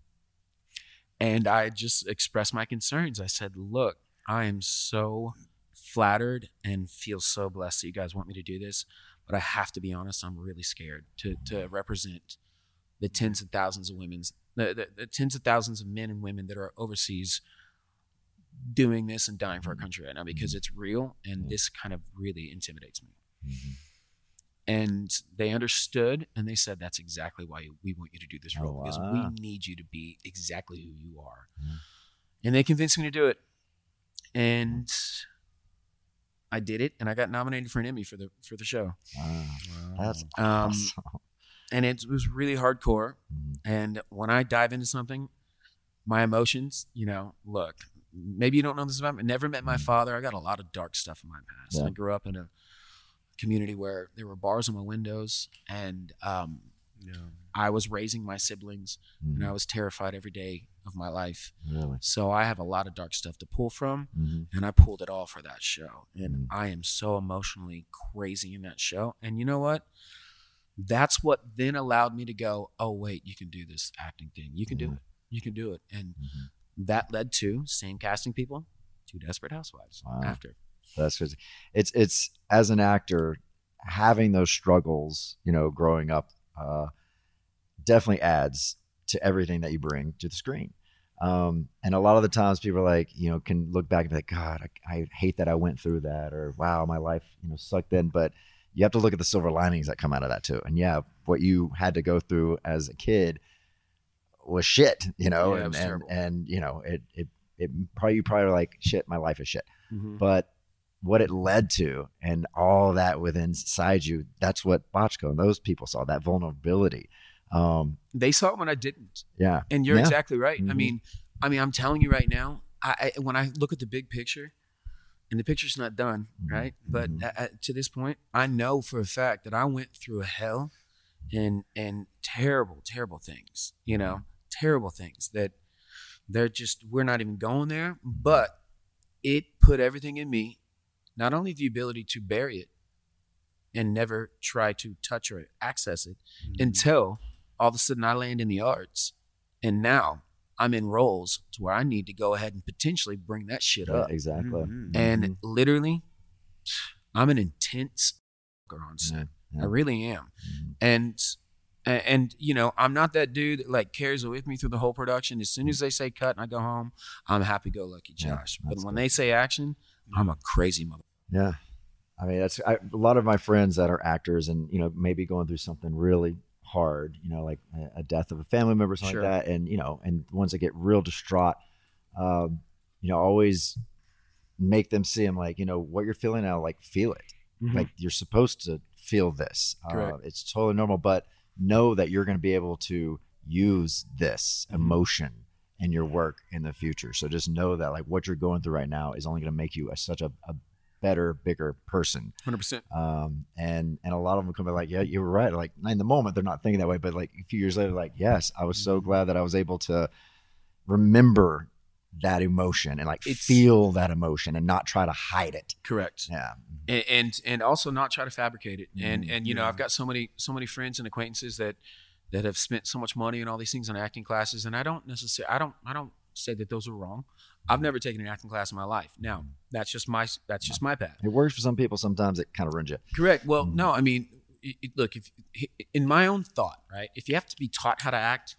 And I just expressed my concerns. I said, look, I am so flattered and feel so blessed that you guys want me to do this. But I have to be honest, I'm really scared to to represent the tens of thousands of women, the, the, the tens of thousands of men and women that are overseas doing this and dying for our country right now because it's real. And this kind of really intimidates me. Mm-hmm. And they understood, and they said, that's exactly why we want you to do this role, oh, wow. because we need you to be exactly who you are. Mm. And they convinced me to do it. And I did it, and I got nominated for an Emmy for the for the show. Wow. Wow. That's um, awesome. And it was really hardcore. Mm. And when I dive into something, my emotions, you know, look, maybe you don't know this about me. I never met my mm. father. I got a lot of dark stuff in my past. Yeah. I grew up in a community where there were bars on my windows, and um, yeah. I was raising my siblings, mm-hmm. and I was terrified every day of my life. Really? So I have a lot of dark stuff to pull from, mm-hmm. and I pulled it all for that show. And mm-hmm. I am so emotionally crazy in that show. And you know what? That's what then allowed me to go, oh, wait, you can do this acting thing. You can mm-hmm. do it. You can do it. And mm-hmm. that led to same casting people, two Desperate Housewives wow. after. That's crazy. It's it's as an actor, having those struggles, you know, growing up, uh, definitely adds to everything that you bring to the screen. Um, and a lot of the times, people are like, you know, can look back and be like, God, I, I hate that I went through that, or wow, my life, you know, sucked in. But you have to look at the silver linings that come out of that too. And yeah, what you had to go through as a kid was shit, you know, yeah, and, and and you know, it it it probably you probably were like, shit, my life is shit, mm-hmm. but what it led to and all that within inside you, that's what Bochco and those people saw, that vulnerability. Um, they saw it when I didn't. Yeah. And you're yeah. exactly right. Mm-hmm. I mean, I mean, I'm telling you right now, I, I when I look at the big picture, and the picture's not done, mm-hmm. right? But mm-hmm. at, at, to this point, I know for a fact that I went through a hell and and terrible, terrible things, you know, terrible things that they're just, we're not even going there, but it put everything in me. Not only the ability to bury it and never try to touch or access it mm-hmm. until all of a sudden I land in the arts, and now I'm in roles to where I need to go ahead and potentially bring that shit yeah, up. Exactly. Mm-hmm. And mm-hmm. literally, I'm an intense on set. Yeah, yeah. I really am. Mm-hmm. And and you know, I'm not that dude that like carries it with me through the whole production. As soon as they say cut and I go home, I'm happy go lucky Josh. Yeah, but when good. They say action, I'm a crazy mother. Yeah. I mean, that's I, a lot of my friends that are actors and, you know, maybe going through something really hard, you know, like a, a death of a family member, something Sure. like that. And, you know, and ones that get real distraught, um, you know, always make them see them like, you know, what you're feeling now, like feel it. Mhm. Like you're supposed to feel this. Uh, Correct. it's totally normal, but know that you're going to be able to use this Mm-hmm. emotion in your work in the future. So just know that like what you're going through right now is only going to make you a, such a, a better, bigger person. one hundred percent. Um, and, and a lot of them come back like, yeah, you were right. Like in the moment, they're not thinking that way, but like a few years later, like, yes, I was so glad that I was able to remember that emotion and like It's- feel that emotion and not try to hide it. Correct. Yeah. And, and and also not try to fabricate it. And Mhm. and you know, I've got so many so many friends and acquaintances that that have spent so much money and all these things on acting classes, and I don't necessarily I don't I don't say that those are wrong. I've never taken an acting class in my life. Now, that's just my that's just my path. It works for some people. Sometimes it kind of ruins you. Correct. Well, no, I mean, it, it- look, if in my own thought, right? If you have to be taught how to act,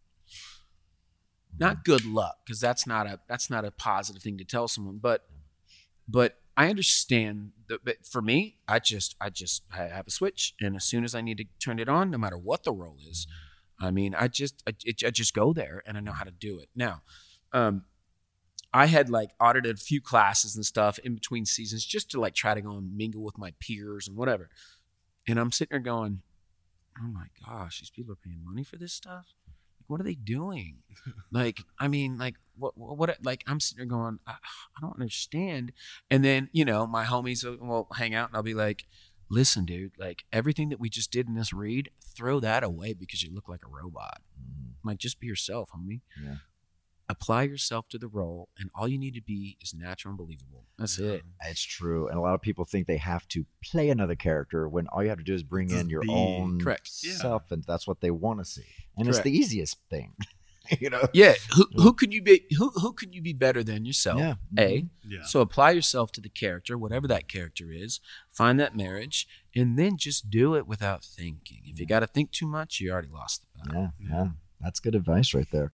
not good luck, because that's not a that's not a positive thing to tell someone. But but I understand that. But for me, I just I just I have a switch, and as soon as I need to turn it on, no matter what the role is, I mean, I just I, it, I just go there, and I know how to do it. Now, um, I had like audited a few classes and stuff in between seasons just to like try to go and mingle with my peers and whatever. And I'm sitting there going, oh my gosh, these people are paying money for this stuff. Like, what are they doing? Like, I mean, like, what, what, what like, I'm sitting there going, I, I don't understand. And then, you know, my homies will, will hang out and I'll be like, listen, dude, like everything that we just did in this read, throw that away because you look like a robot. Mm-hmm. Like, just be yourself, homie. Yeah. Apply yourself to the role, and all you need to be is natural and believable. That's it. It's true. And a lot of people think they have to play another character when all you have to do is bring in your be. own Correct. self, and that's what they want to see. And Correct. it's the easiest thing. You know? Yeah. Who who can you be who who can you be better than yourself? Yeah. A. Yeah. So apply yourself to the character, whatever that character is, find that marriage, and then just do it without thinking. If you gotta think too much, you already lost the battle. Yeah, yeah. That's good advice right there.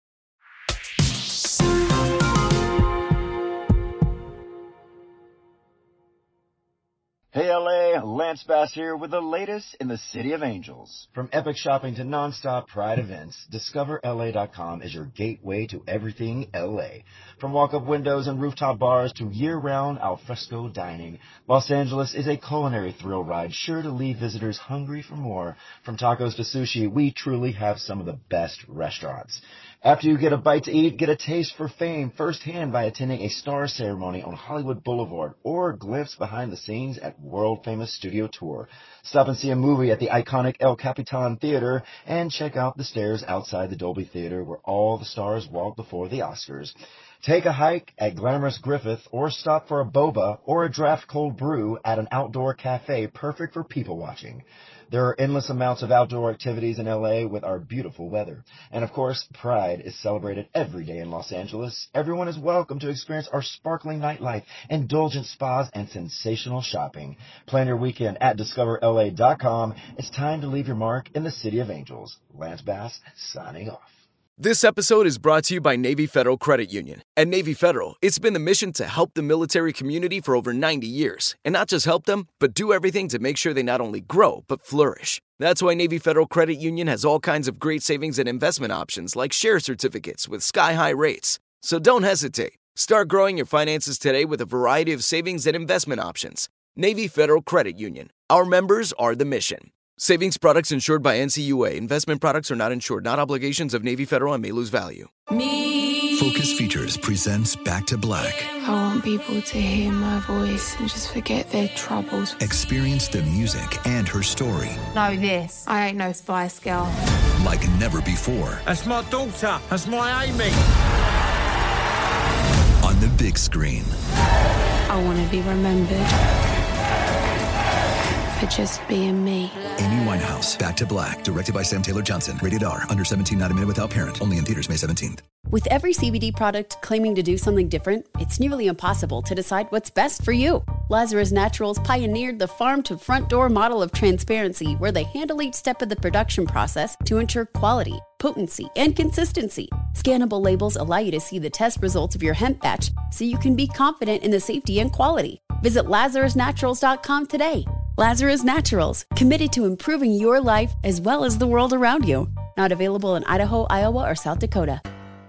Hey L A, Lance Bass here with the latest in the City of Angels. From epic shopping to nonstop Pride events, Discover L A dot com is your gateway to everything L A. From walk-up windows and rooftop bars to year-round alfresco dining, Los Angeles is a culinary thrill ride sure to leave visitors hungry for more. From tacos to sushi, we truly have some of the best restaurants. After you get a bite to eat, get a taste for fame firsthand by attending a star ceremony on Hollywood Boulevard or glimpse behind the scenes at world-famous studio tour. Stop and see a movie at the iconic El Capitan Theater and check out the stairs outside the Dolby Theater where all the stars walk before the Oscars. Take a hike at glamorous Griffith or stop for a boba or a draft cold brew at an outdoor cafe perfect for people watching. There are endless amounts of outdoor activities in L A with our beautiful weather. And of course, Pride is celebrated every day in Los Angeles. Everyone is welcome to experience our sparkling nightlife, indulgent spas, and sensational shopping. Plan your weekend at Discover L A dot com. It's time to leave your mark in the City of Angels. Lance Bass, signing off. This episode is brought to you by Navy Federal Credit Union. At Navy Federal, it's been the mission to help the military community for over ninety years. And not just help them, but do everything to make sure they not only grow, but flourish. That's why Navy Federal Credit Union has all kinds of great savings and investment options like share certificates with sky-high rates. So don't hesitate. Start growing your finances today with a variety of savings and investment options. Navy Federal Credit Union. Our members are the mission. Savings products insured by N C U A. Investment products are not insured, not obligations of Navy Federal and may lose value. Me. Focus Features presents Back to Black. I want people to hear my voice and just forget their troubles. Experience the music and her story. Know this. I ain't no Spice Girl. Like never before. That's my daughter. That's my Amy. On the big screen. I want to be remembered for just being me. Amy Winehouse, Back to Black, directed by Sam Taylor Johnson. Rated R, under seventeen, not a minute without parent. Only in theaters May seventeenth. With every C B D product claiming to do something different, it's nearly impossible to decide what's best for you. Lazarus Naturals pioneered the farm-to-front-door model of transparency, where they handle each step of the production process to ensure quality, potency, and consistency. Scannable labels allow you to see the test results of your hemp batch, so you can be confident in the safety and quality. Visit Lazarus Naturals dot com today. Lazarus Naturals, committed to improving your life as well as the world around you. Not available in Idaho, Iowa, or South Dakota.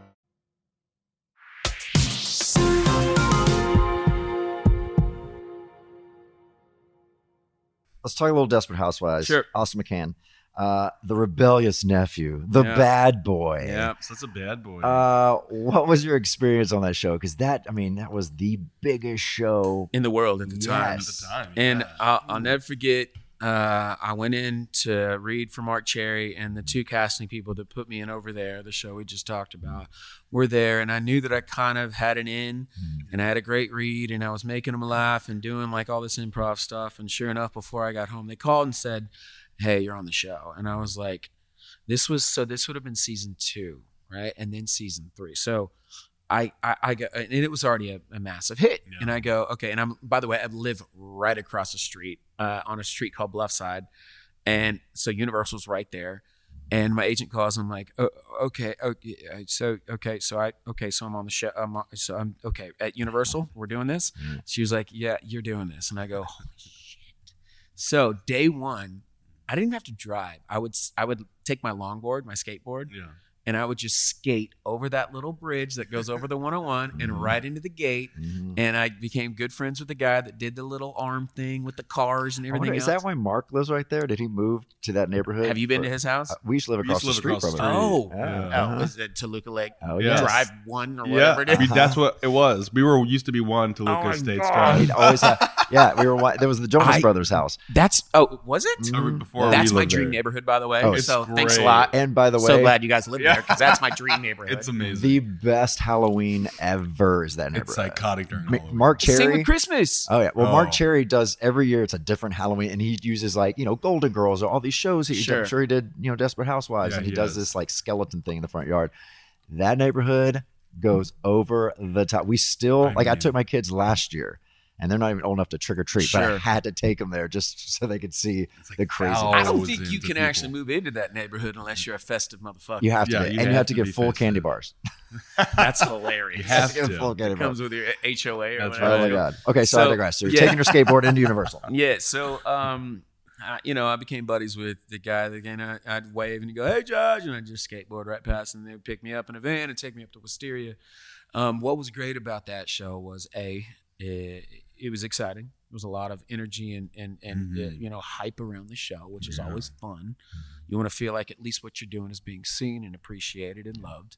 Let's talk a little Desperate Housewives. Sure. Austin McCann, uh, the rebellious nephew, the Yeah. bad boy. Yeah. Such a bad boy. Uh, what was your experience on that show? Because that, I mean, that was the biggest show in the world at the time. Yes. At the time, And yeah. I'll, I'll never forget. Uh, I went in to read for Mark Cherry, and the two casting people that put me in over there, the show we just talked about, were there. And I knew that I kind of had an in, and I had a great read, and I was making them laugh and doing like all this improv stuff. And sure enough, before I got home, they called and said, "Hey, you're on the show." And I was like, "This was so. This would have been season two, right? And then season three." So. I, I, I go, and it was already a, a massive hit. Yeah. And I go, okay. And I'm, by the way, I live right across the street uh, on a street called Bluffside. And so Universal's right there. And my agent calls. I'm like, oh, okay, okay. So, okay. So I, okay. So I'm on the show. I'm on, so I'm okay at Universal. We're doing this. Mm-hmm. She was like, yeah, you're doing this. And I go, holy shit. So day one, I didn't even have to drive. I would, I would take my longboard, my skateboard. Yeah. And I would just skate over that little bridge that goes over the one oh one and right into the gate. Mm-hmm. And I became good friends with the guy that did the little arm thing with the cars and everything wonder, else. Is that why Mark lives right there? Did he move to that neighborhood? Have you been for, to his house? Uh, we used to live across live the street across from the him. Oh, yeah. oh, Uh-huh. was it Toluca Lake Oh, yes. Drive one or Yeah, whatever it is? I mean, that's what it was. We were used to be one Toluca Oh, States God. Drive. He'd always have, yeah, we were. There was the Jonas I- Brothers house. That's, oh, was it? Mm-hmm. Before That's we my lived dream there. neighborhood, by the way. Oh, so it's thanks a great. lot. And by the way, so glad you guys live Yeah. there because that's my dream neighborhood. It's amazing. the best Halloween ever is that neighborhood. It's psychotic during Ma- Halloween. Mark Cherry. Same with Christmas. Oh yeah. Well, Oh. Mark Cherry does every year. It's a different Halloween, and he uses like you know Golden Girls or all these shows. He, Sure. I'm sure he did you know Desperate Housewives, Yeah, and he, he does does. this like skeleton thing in the front yard. That neighborhood goes over the top. We still I like. I mean- took my kids last year, and they're not even old enough to trick or treat, but I Sure. had to take them there just so they could see like the crazy. thousands. I don't thousands think you of can people. actually move into that neighborhood unless you're a festive motherfucker. You have to, Yeah, be, you and you have have to to get be full festive. candy bars. That's hilarious. You have Get to. full candy It bars. comes with your H O A or That's whatever. Oh my god. Okay, so, I So, digress. So you're yeah. taking your skateboard into Universal. Yeah, so um, I, you know, I became buddies with the guy that again I, I'd wave and he'd go, "Hey, Josh," and I'd just skateboard right past, and they would pick me up in a van and take me up to Wisteria. Um, what was great about that show was a it, it was exciting. There was a lot of energy and and and Mhm. uh, you know hype around the show, which is Yeah. always fun. You want to feel like at least what you're doing is being seen and appreciated and loved.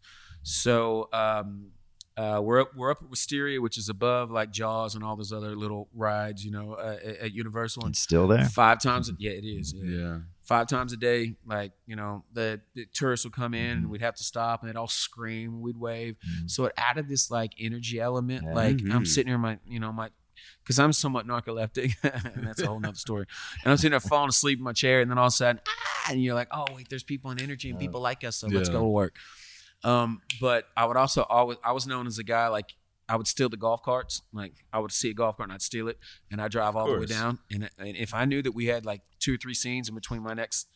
So. Um, Uh, we're up, we're up at Wisteria, which is above like Jaws and all those other little rides, you know, uh, at, at Universal. It's still there. Five times, a, yeah, it is. Yeah. Yeah. Five times a day, like you know, the, the tourists would come in and we'd have to stop and they'd all scream, we'd wave. So it added this like energy element. Yeah. Like I'm Mhm. sitting here, in my you know my. Because I'm somewhat narcoleptic, and that's a whole nother story. And I'm sitting there falling asleep in my chair, and then all of a sudden, ah, and you're like, oh, wait, there's people in energy, and people like us, so let's Yeah. go to work. Um, but I would also always, I was known as a guy, like, I would steal the golf carts. Like, I would see a golf cart, and I'd steal it, and I'd drive all the way course. down. And, and if I knew that we had, like, two or three scenes in between my next,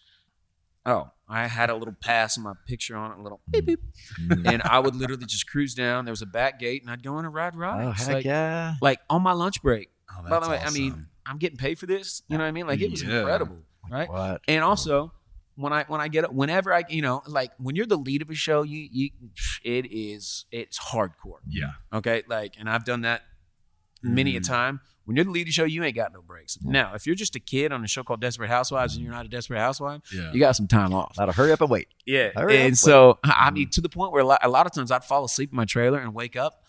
oh, I had a little pass and my picture on it, a little beep, beep. And I would literally just cruise down. There was a back gate, and I'd go in and ride rides. Oh heck like, yeah! like on my lunch break. Oh, By that's the way, I mean, awesome. I'm getting paid for this. You know what I mean? Like it was Yeah. incredible, right? What? And also, when I when I get whenever I you know like when you're the lead of a show, you you it is it's hardcore. Yeah. Okay, like, and I've done that many Mm. a time. When you're the lead of the show, you ain't got no breaks. Now, if you're just a kid on a show called Desperate Housewives and you're not a Desperate Housewife, Yeah. you got some time off. Now to hurry up and wait. Yeah, Hurry up, and wait. so I mean, to the point where a lot, a lot of times I'd fall asleep in my trailer and wake up,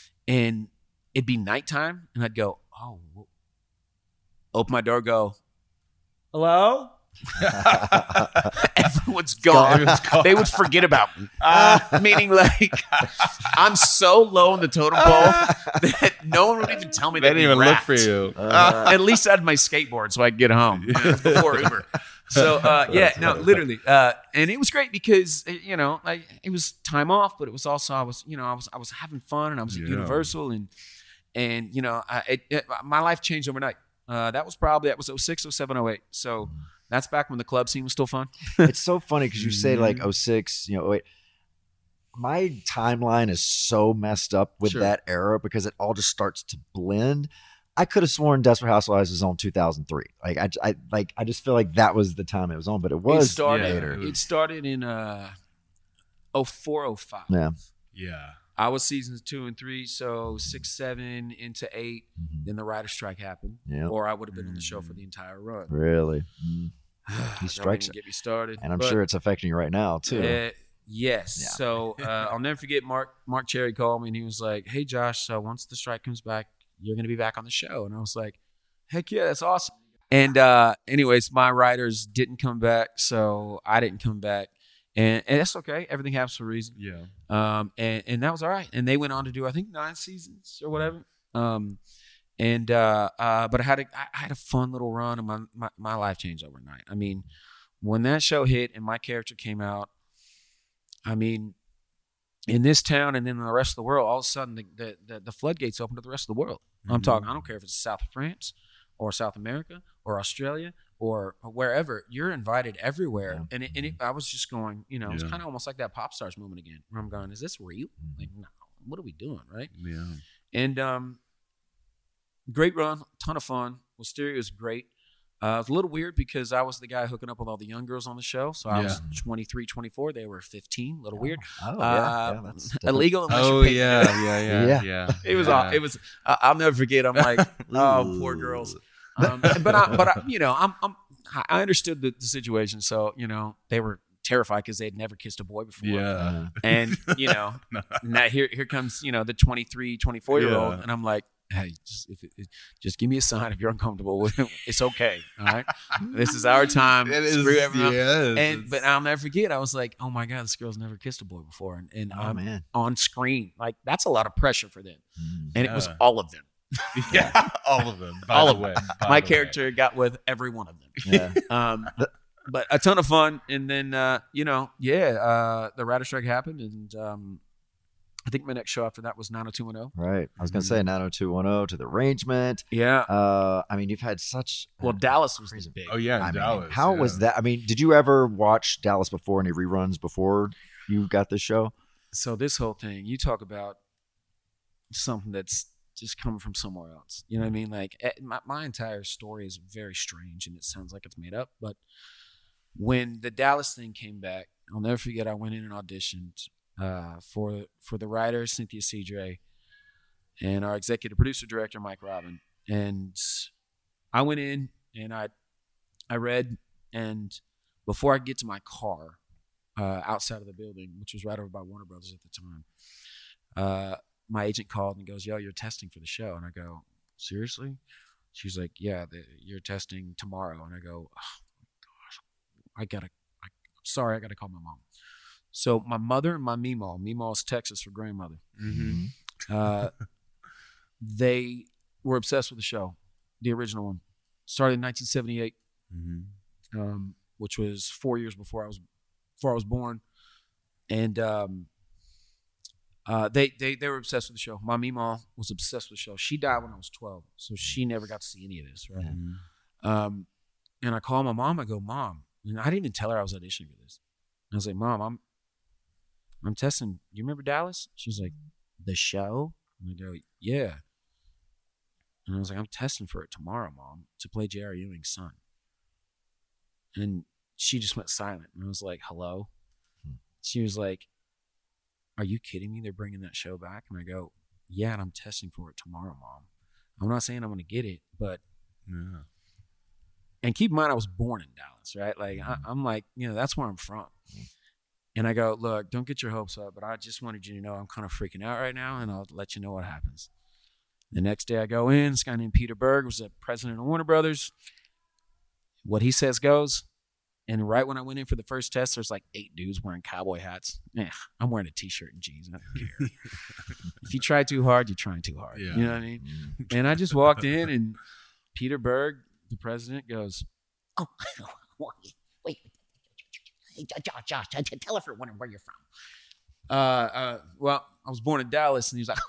and it'd be nighttime, and I'd go, "Oh," open my door, go, "Hello." Everyone's gone. Everyone's gone. They would forget about me. Uh, meaning, like, I'm so low in the totem pole that no one would even tell me They that didn't even look for you. Uh, At least I had my skateboard so I could get home you know, before Uber. So uh, yeah, no, literally, uh, and it was great because you know, like it was time off, but it was also I was, you know, I was I was having fun and I was at Yeah. Universal and and you know, I, it, it, my life changed overnight. Uh, that was probably that was oh six, oh seven, oh eight. So that's back when the club scene was still fun. it's so funny because you say like Mm-hmm. oh six, you know, wait. My timeline is so messed up with Sure. that era because it all just starts to blend. I could have sworn Desperate Housewives was on two thousand three. Like I, I like I just feel like that was the time it was on, but it was it started, later. It started in uh, oh four, oh five. Yeah. Yeah. I was seasons two and three, so six, seven into eight. Mm-hmm. Then the writer's strike happened, Yep. or I would have been on the show for the entire run. Really? Mm. He strikes Don't even get me started, and I'm but, sure it's affecting you right now too. Uh, yes. Yeah. So uh, I'll never forget. Mark Mark Cherry called me and he was like, "Hey Josh, so once the strike comes back, you're going to be back on the show." And I was like, "Heck yeah, that's awesome." And uh, anyways, my writers didn't come back, so I didn't come back. And, and that's okay. Everything happens for a reason. Yeah. Um, and, and that was all right. And they went on to do, I think, nine seasons or whatever. Um, and uh, uh, but I had a I had a fun little run, and my, my my life changed overnight. I mean, when that show hit and my character came out, I mean, in this town and in the rest of the world, all of a sudden the the, the, the floodgates opened to the rest of the world. Mm-hmm. I'm talking. I don't care if it's South of France or South America or Australia or wherever. You're invited everywhere. Yeah. And, it, and it, I was just going, you know, yeah. It's kind of almost like that Pop Stars moment again, where I'm going, is this real? Like, no, what are we doing, right? Yeah. And um, great run, ton of fun. Wisteria was great. Uh, it was a little weird because I was the guy hooking up with all the young girls on the show. So I yeah. was twenty-three, twenty-four. They were fifteen. A little weird. Oh, uh, yeah. yeah that's illegal. Oh, yeah, yeah, yeah, yeah, yeah. It was, yeah. All, it was, uh, I'll never forget. I'm like, oh, poor girls. Um, but I, but I, you know, I'm, I'm, I understood the, the situation. So, you know, they were terrified because they had never kissed a boy before. Yeah. And, you know, no. now here, here comes, you know, the twenty-three, twenty-four year old. Yeah. And I'm like, hey, just, if it, it, just give me a sign if you're uncomfortable with it. It's okay. All right. This is our time. It is, Screw everyone. Yes, and, but I'll never forget. I was like, oh my God, this girl's never kissed a boy before. And, and oh, I'm man. on screen. Like, that's a lot of pressure for them. Mm, and yeah. it was all of them. Yeah, all of them. By all the of way, them. By My the character way. got with every one of them. Yeah. um, but a ton of fun. And then, uh, you know, yeah, uh, the writer strike happened. And um, I think my next show after that was nine oh two one oh. Right. I was going to say nine oh two one oh to The Arrangement. Yeah. Uh, I mean, you've had such. Well, uh, Dallas was the big. Oh, yeah, I Dallas. Mean, how yeah. was that? I mean, did you ever watch Dallas before, any reruns before you got this show? So this whole thing, you talk about something that's just coming from somewhere else. You know what I mean? Like, my, my entire story is very strange and it sounds like it's made up. But when the Dallas thing came back, I'll never forget, I went in and auditioned uh, for for the writer, Cynthia Cedre, and our executive producer director, Mike Robin. And I went in and I I read, and before I get to my car uh, outside of the building, which was right over by Warner Brothers at the time, uh, my agent called and goes, yo, you're testing for the show. And I go, seriously? She's like, yeah, the, you're testing tomorrow. And I go, oh my gosh, I gotta, I, sorry, I gotta call my mom. So my mother and my Meemaw, Meemaw's Texas for grandmother, Mm-hmm. uh, they were obsessed with the show, the original one. Started in nineteen seventy-eight, Mm-hmm. um, which was four years before I was, before I was born. And, um, Uh, they, they they were obsessed with the show. My Meemaw was obsessed with the show. She died when I was twelve, so she never got to see any of this, right? Mm-hmm. Um, and I call my mom. I go, Mom, and I didn't even tell her I was auditioning for this. I was like, Mom, I'm I'm testing. You remember Dallas? She's like, the show? And I go, yeah. And I was like, I'm testing for it tomorrow, Mom, to play J R. Ewing's son. And she just went silent. And I was like, hello? She was like, are you kidding me? They're bringing that show back? And I go, yeah, and I'm testing for it tomorrow, Mom. I'm not saying I'm going to get it, but. Yeah. And keep in mind, I was born in Dallas, right? Like, I, I'm like, you know, that's where I'm from. And I go, look, don't get your hopes up, but I just wanted you to know I'm kind of freaking out right now, and I'll let you know what happens. The next day I go in, this guy named Peter Berg was the president of Warner Brothers. What he says goes. And right when I went in for the first test, there's like eight dudes wearing cowboy hats. Yeah, I'm wearing a T-shirt and jeans. I don't care. If you try too hard, you're trying too hard. Yeah. You know what I mean? And I just walked in, and Peter Berg, the president, goes, "Oh, wait, wait, hey, Josh, Josh, tell everyone where you're from." Uh, uh, well, I was born in Dallas, and he's like,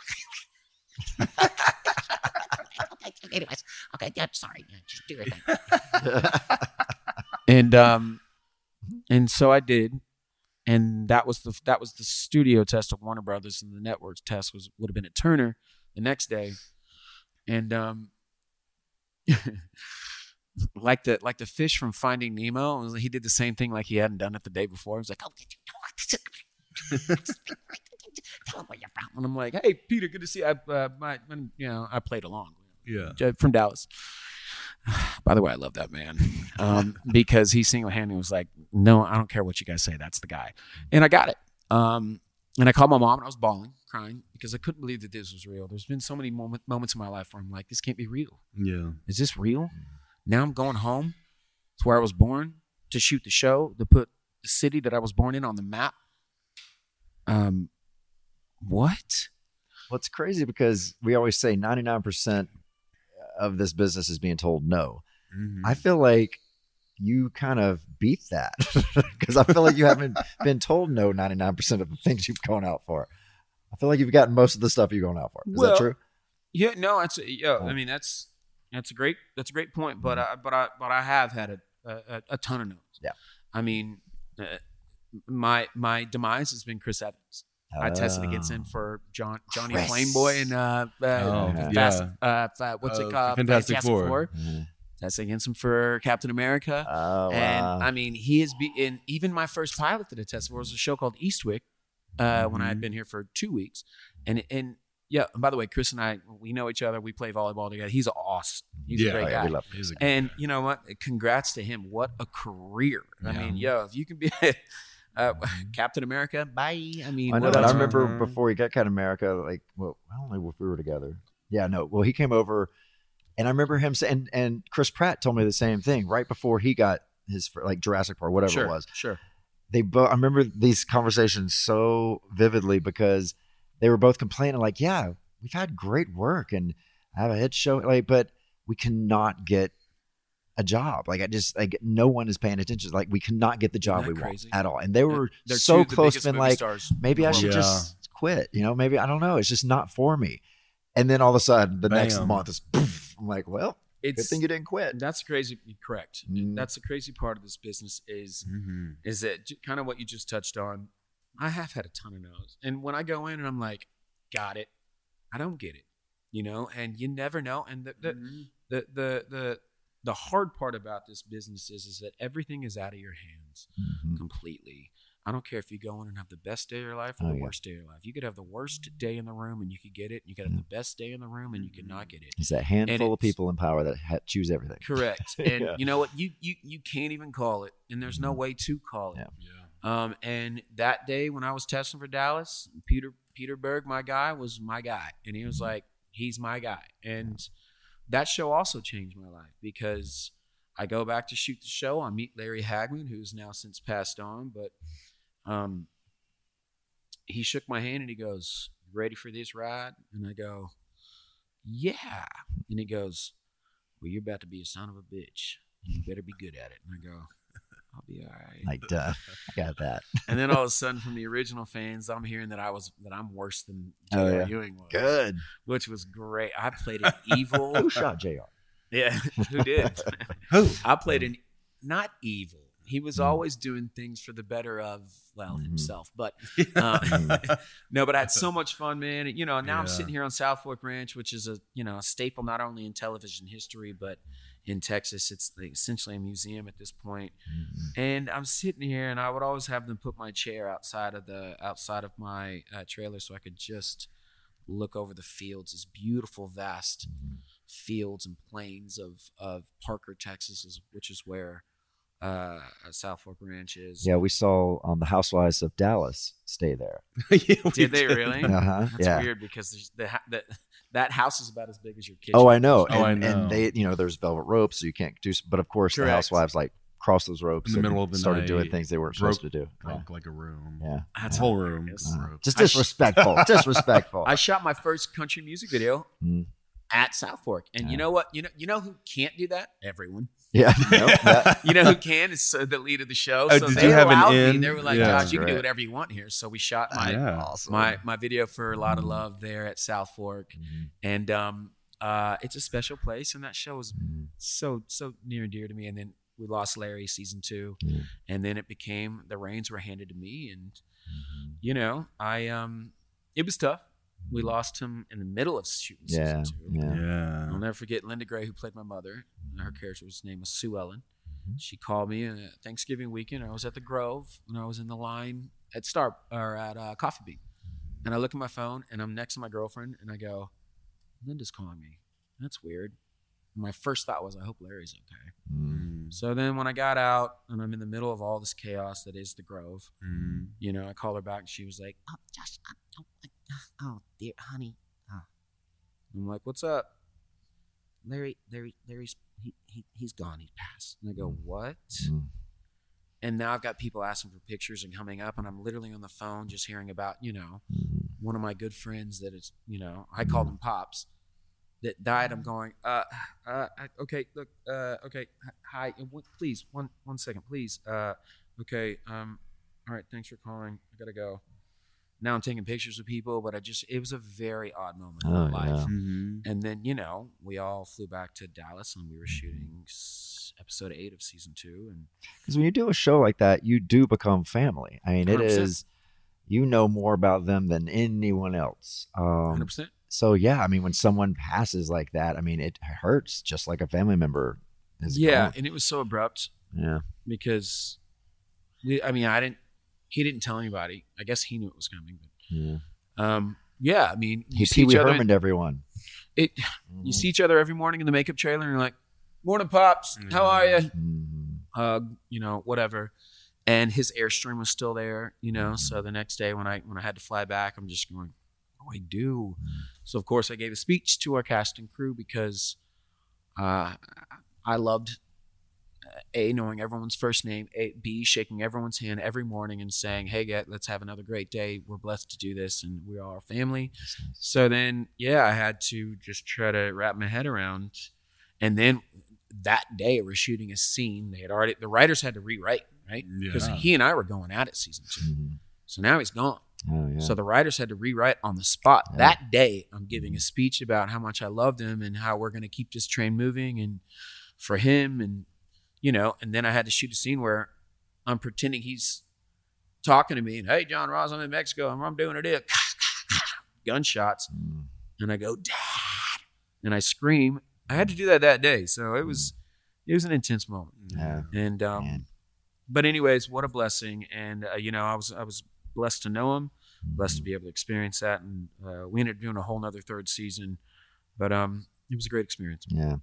"Okay, anyways, okay, yeah, sorry, yeah, just do your thing." And um, and so I did, and that was the that was the studio test of Warner Brothers, and the network's test was would have been at Turner the next day, and um, like the like the fish from Finding Nemo. He did the same thing like he hadn't done it the day before. He was like, "Oh, did you know what? Tell him what you found." And I'm like, "Hey, Peter, good to see you. I, uh, my, my, you know, I played along. Yeah, from Dallas." By the way, I love that man um, because he single-handedly was like, "No, I don't care what you guys say. That's the guy," and I got it. Um, and I called my mom and I was bawling, crying because I couldn't believe that this was real. There's been so many moment, moments in my life where I'm like, "This can't be real. Yeah, is this real?" Now I'm going home to where I was born to shoot the show, to put the city that I was born in on the map. Um, what? Well, it's crazy because we always say ninety-nine percent of this business is being told no. Mm-hmm. I feel like you kind of beat that because I feel like you haven't been told no ninety-nine percent of the things you've gone out for. I feel like you've gotten most of the stuff you're going out for. Is well, that true? Yeah, no, it's yeah. I mean, that's that's a great that's a great point. But I, but I but I have had a a, a ton of no's. Yeah. I mean, uh, my my demise has been Chris Evans. I tested against him for John, Johnny Chris. Flameboy and uh, uh, Oh, Fast, yeah. uh, what's Uh, it called? Fantastic Four. Four. Mm-hmm. Tested against him for Captain America. Oh, and wow. I mean, he has been. And even my first pilot that I tested for was a show called Eastwick uh, Mm-hmm. when I had been here for two weeks. And and yeah, and by the way, Chris and I, we know each other. We play volleyball together. He's awesome. He's Yeah, a great Oh, yeah, guy. we love him. He's a good And guy. you know what? Congrats to him. What a career. I Yeah. mean, yo, if you can be uh, Captain America, bye. I mean, I know what that. I else? remember before he got Captain America, like, well, I don't know if we were together. Yeah, no. Well, he came over, and I remember him saying, and, and Chris Pratt told me the same thing right before he got his, like, Jurassic Park, whatever sure, it was. Sure. They both, I remember these conversations so vividly because they were both complaining, like, yeah, we've had great work and I have a hit show, like, but we cannot get a job. Like, I just, like, no one is paying attention. Like, we cannot get the job Isn't we that want crazy? at all. And they were They're so two of the close to biggest being movie like, stars maybe I in the should world. just quit. You know, maybe, I don't know. It's just not for me. And then all of a sudden, the next Bam. month is, poof, I'm like, well, It's good thing you didn't quit. That's crazy. Correct. Mm. That's the crazy part of this business is Mm-hmm. is that j- kind of what you just touched on. I have had a ton of no's, and when I go in and I'm like, got it, I don't get it, you know. And you never know. And the the Mm-hmm. the the the, the hard part about this business is is that everything is out of your hands Mhm. completely. I don't care if you go in and have the best day of your life or Oh, the yeah. worst day of your life. You could have the worst day in the room and you could get it. You could have the best day in the room and you could not get it. It's that handful of it's- people in power that ha- choose everything. Correct. And Yeah. you know what? You you you can't even call it, and there's no way to call it. Yeah. Yeah. Um, and that day when I was testing for Dallas, Peter Peter Berg, my guy, was my guy, and he was like, he's my guy. And that show also changed my life because I go back to shoot the show. I meet Larry Hagman, who's now since passed on, but um, he shook my hand and he goes, "Ready for this ride?" And I go, "Yeah." And he goes, "Well, you're about to be a son of a bitch. You better be good at it." And I go, "I'll be all right." Like, duh, I got that. And then all of a sudden, from the original fans, I'm hearing that I was that I'm worse than J R Oh, yeah. Ewing was. Good. Which was great. I played an evil. Who shot J R? Yeah, who did? Who? I played an not evil. He was always doing things for the better of well himself, but uh, no. But I had so much fun, man. You know, now I'm Yeah. sitting here on South Fork Ranch, which is a you know a staple not only in television history but in Texas. It's like essentially a museum at this point. And I'm sitting here, and I would always have them put my chair outside of the outside of my uh, trailer so I could just look over the fields, this beautiful, vast fields and plains of of Parker, Texas, is, which is where uh, South Fork Ranch is. Yeah, we saw um, the Housewives of Dallas stay there. Yeah, we Did they really? Uh-huh, That's yeah. weird because there's the, ha- the that house is about as big as your kitchen. Oh, I know. Oh, and, I know. And they, you know, there's velvet ropes, so you can't do. But of course, the Correct. housewives like crossed those ropes In the and middle of the started night, doing things they weren't supposed to do. Yeah. Broke like a room. Yeah. That's a whole room. hilarious. was Uh, ropes. just I sh- disrespectful. disrespectful. I shot my first country music video Mm. at South Fork, and Yeah. you know what? You know, you know who can't do that? Everyone. Yeah. No, that- You know who can is uh, the lead of the show. Oh, so did they you have an allowed me. in? They were like, Yeah. "Josh, you can do Right. whatever you want here." So we shot my Yeah. awesome. my my video for A Lot of Mhm. Love there at South Fork, Mhm. and um, uh, it's a special place, and that show was Mhm. so so near and dear to me. And then we lost Larry season two, Yeah. and then it became the reins were handed to me, and Mhm. you know, I um, it was tough. we lost him in the middle of shooting Yeah, season two. yeah. Yeah. I'll never forget Linda Gray, who played my mother. Her character's name was Sue Ellen. She called me uh, Thanksgiving weekend. I was at the Grove and I was in the line at Star or at uh, Coffee Bean. And I look at my phone and I'm next to my girlfriend and I go, Linda's calling me. That's weird. And my first thought was, I hope Larry's okay. Mm. So then when I got out and I'm in the middle of all this chaos that is the Grove, Mm. you know, I called her back and she was like, oh, Josh, I don't, oh, dear, honey. Oh. I'm like, what's up? Larry, Larry, Larry's, he, he, he's gone. He's passed. And I go, what? Mm. And now I've got people asking for pictures and coming up, and I'm literally on the phone just hearing about, you know, Mm. one of my good friends that is, you know, I called him Pops, that died. I'm going, uh, uh, okay, look, uh, okay, hi, please, one, one second, please. Uh, okay, um, all right, thanks for calling. I gotta go. Now I'm taking pictures of people, but I just, it was a very odd moment in Oh, my life. yeah. Mm-hmm. And then, you know, we all flew back to Dallas and we were shooting s- episode eight of season two. And Because when you do a show like that, you do become family. I mean, it one hundred percent. is, you know more about them than anyone else. Um, one hundred percent. So, yeah, I mean, when someone passes like that, I mean, it hurts just like a family member is Yeah. gone. And it was so abrupt Yeah. because, we, I mean, I didn't, he didn't tell anybody. I guess he knew it was coming. But, Yeah. um, yeah, I mean, you He see Pee Wee each other. Herman'd everyone. It, Mm-hmm. you see each other every morning in the makeup trailer, and you're like, "Morning, Pops. How are you?" Mm-hmm. Hug, you know, whatever. And his Airstream was still there, you know. So the next day when I when I had to fly back, I'm just going, "What do I do?" So of course I gave a speech to our cast and crew because uh, I loved A, knowing everyone's first name, A, B, shaking everyone's hand every morning and saying, hey, get, let's have another great day. We're blessed to do this, and we are a family. So then, yeah, I had to just try to wrap my head around. And then that day, we're shooting a scene. They had already, the writers had to rewrite, right? Because Yeah. he and I were going at it season two. Mm-hmm. So now he's gone. Oh, yeah. So the writers had to rewrite on the spot. Yeah. That day, I'm giving a speech about how much I loved him and how we're going to keep this train moving and for him. And, you know, and then I had to shoot a scene where I'm pretending he's talking to me and, hey, John Ross, I'm in Mexico and I'm doing it. Gunshots. Mm. And I go, Dad. And I scream. I had to do that that day. So it was, it was an intense moment. Yeah. And, um, but anyways, what a blessing. And, uh, you know, I was, I was blessed to know him, blessed to be able to experience that. And uh, we ended up doing a whole nother third season, but um, it was a great experience. Yeah.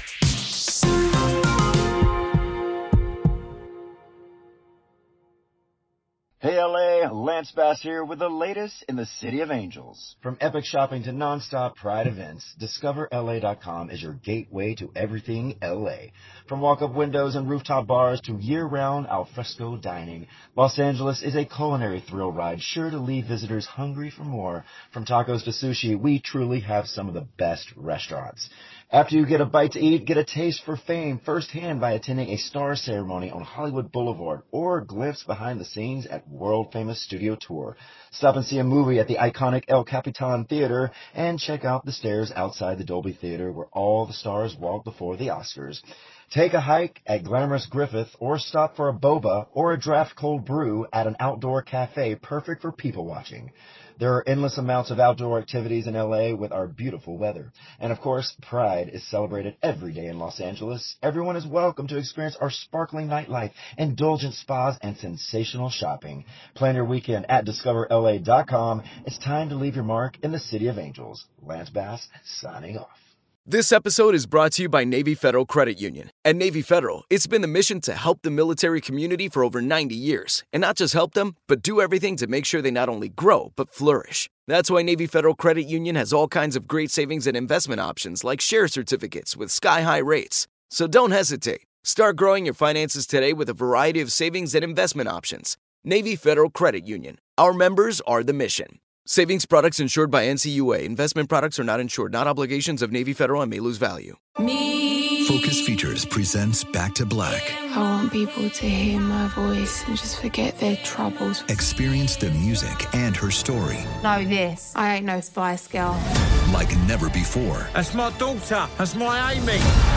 Hey L A, Lance Bass here with the latest in the City of Angels. From epic shopping to non-stop pride events, Discover L A dot com is your gateway to everything L A. From walk-up windows and rooftop bars to year-round alfresco dining, Los Angeles is a culinary thrill ride sure to leave visitors hungry for more. From tacos to sushi, we truly have some of the best restaurants. After you get a bite to eat, get a taste for fame firsthand by attending a star ceremony on Hollywood Boulevard or a glimpse behind the scenes at world-famous Studio Tour. Stop and see a movie at the iconic El Capitan Theater and check out the stairs outside the Dolby Theater where all the stars walk before the Oscars. Take a hike at glamorous Griffith or stop for a boba or a draft cold brew at an outdoor cafe perfect for people watching. There are endless amounts of outdoor activities in L A with our beautiful weather. And of course, Pride is celebrated every day in Los Angeles. Everyone is welcome to experience our sparkling nightlife, indulgent spas, and sensational shopping. Plan your weekend at Discover L A dot com. It's time to leave your mark in the City of Angels. Lance Bass, signing off. This episode is brought to you by Navy Federal Credit Union. At Navy Federal, it's been the mission to help the military community for over ninety years. And not just help them, but do everything to make sure they not only grow, but flourish. That's why Navy Federal Credit Union has all kinds of great savings and investment options like share certificates with sky-high rates. So don't hesitate. Start growing your finances today with a variety of savings and investment options. Navy Federal Credit Union. Our members are the mission. Savings products insured by N C U A. Investment products are not insured, not obligations of Navy Federal and may lose value. Me. Focus Features presents Back to Black. I want people to hear my voice and just forget their troubles. Experience the music and her story. Know this. I ain't no Spice Girl. Like never before. That's my daughter. That's my Amy.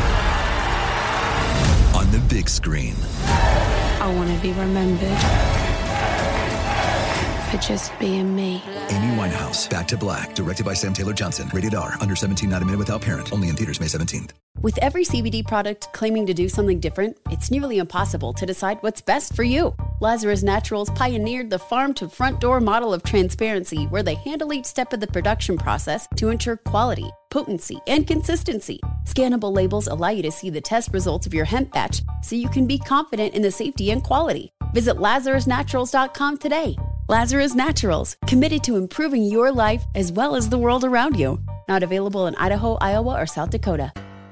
On the big screen. I want to be remembered for just being me. Amy Winehouse, Back to Black, directed by Sam Taylor Johnson. Rated R, under seventeen, not a minute without parent. Only in theaters May seventeenth. With every C B D product claiming to do something different, it's nearly impossible to decide what's best for you. Lazarus Naturals pioneered the farm-to-front-door model of transparency, where they handle each step of the production process to ensure quality, potency, and consistency. Scannable labels allow you to see the test results of your hemp batch, so you can be confident in the safety and quality. Visit lazarus naturals dot com today. Lazarus Naturals, committed to improving your life as well as the world around you. Not available in Idaho, Iowa, or South Dakota.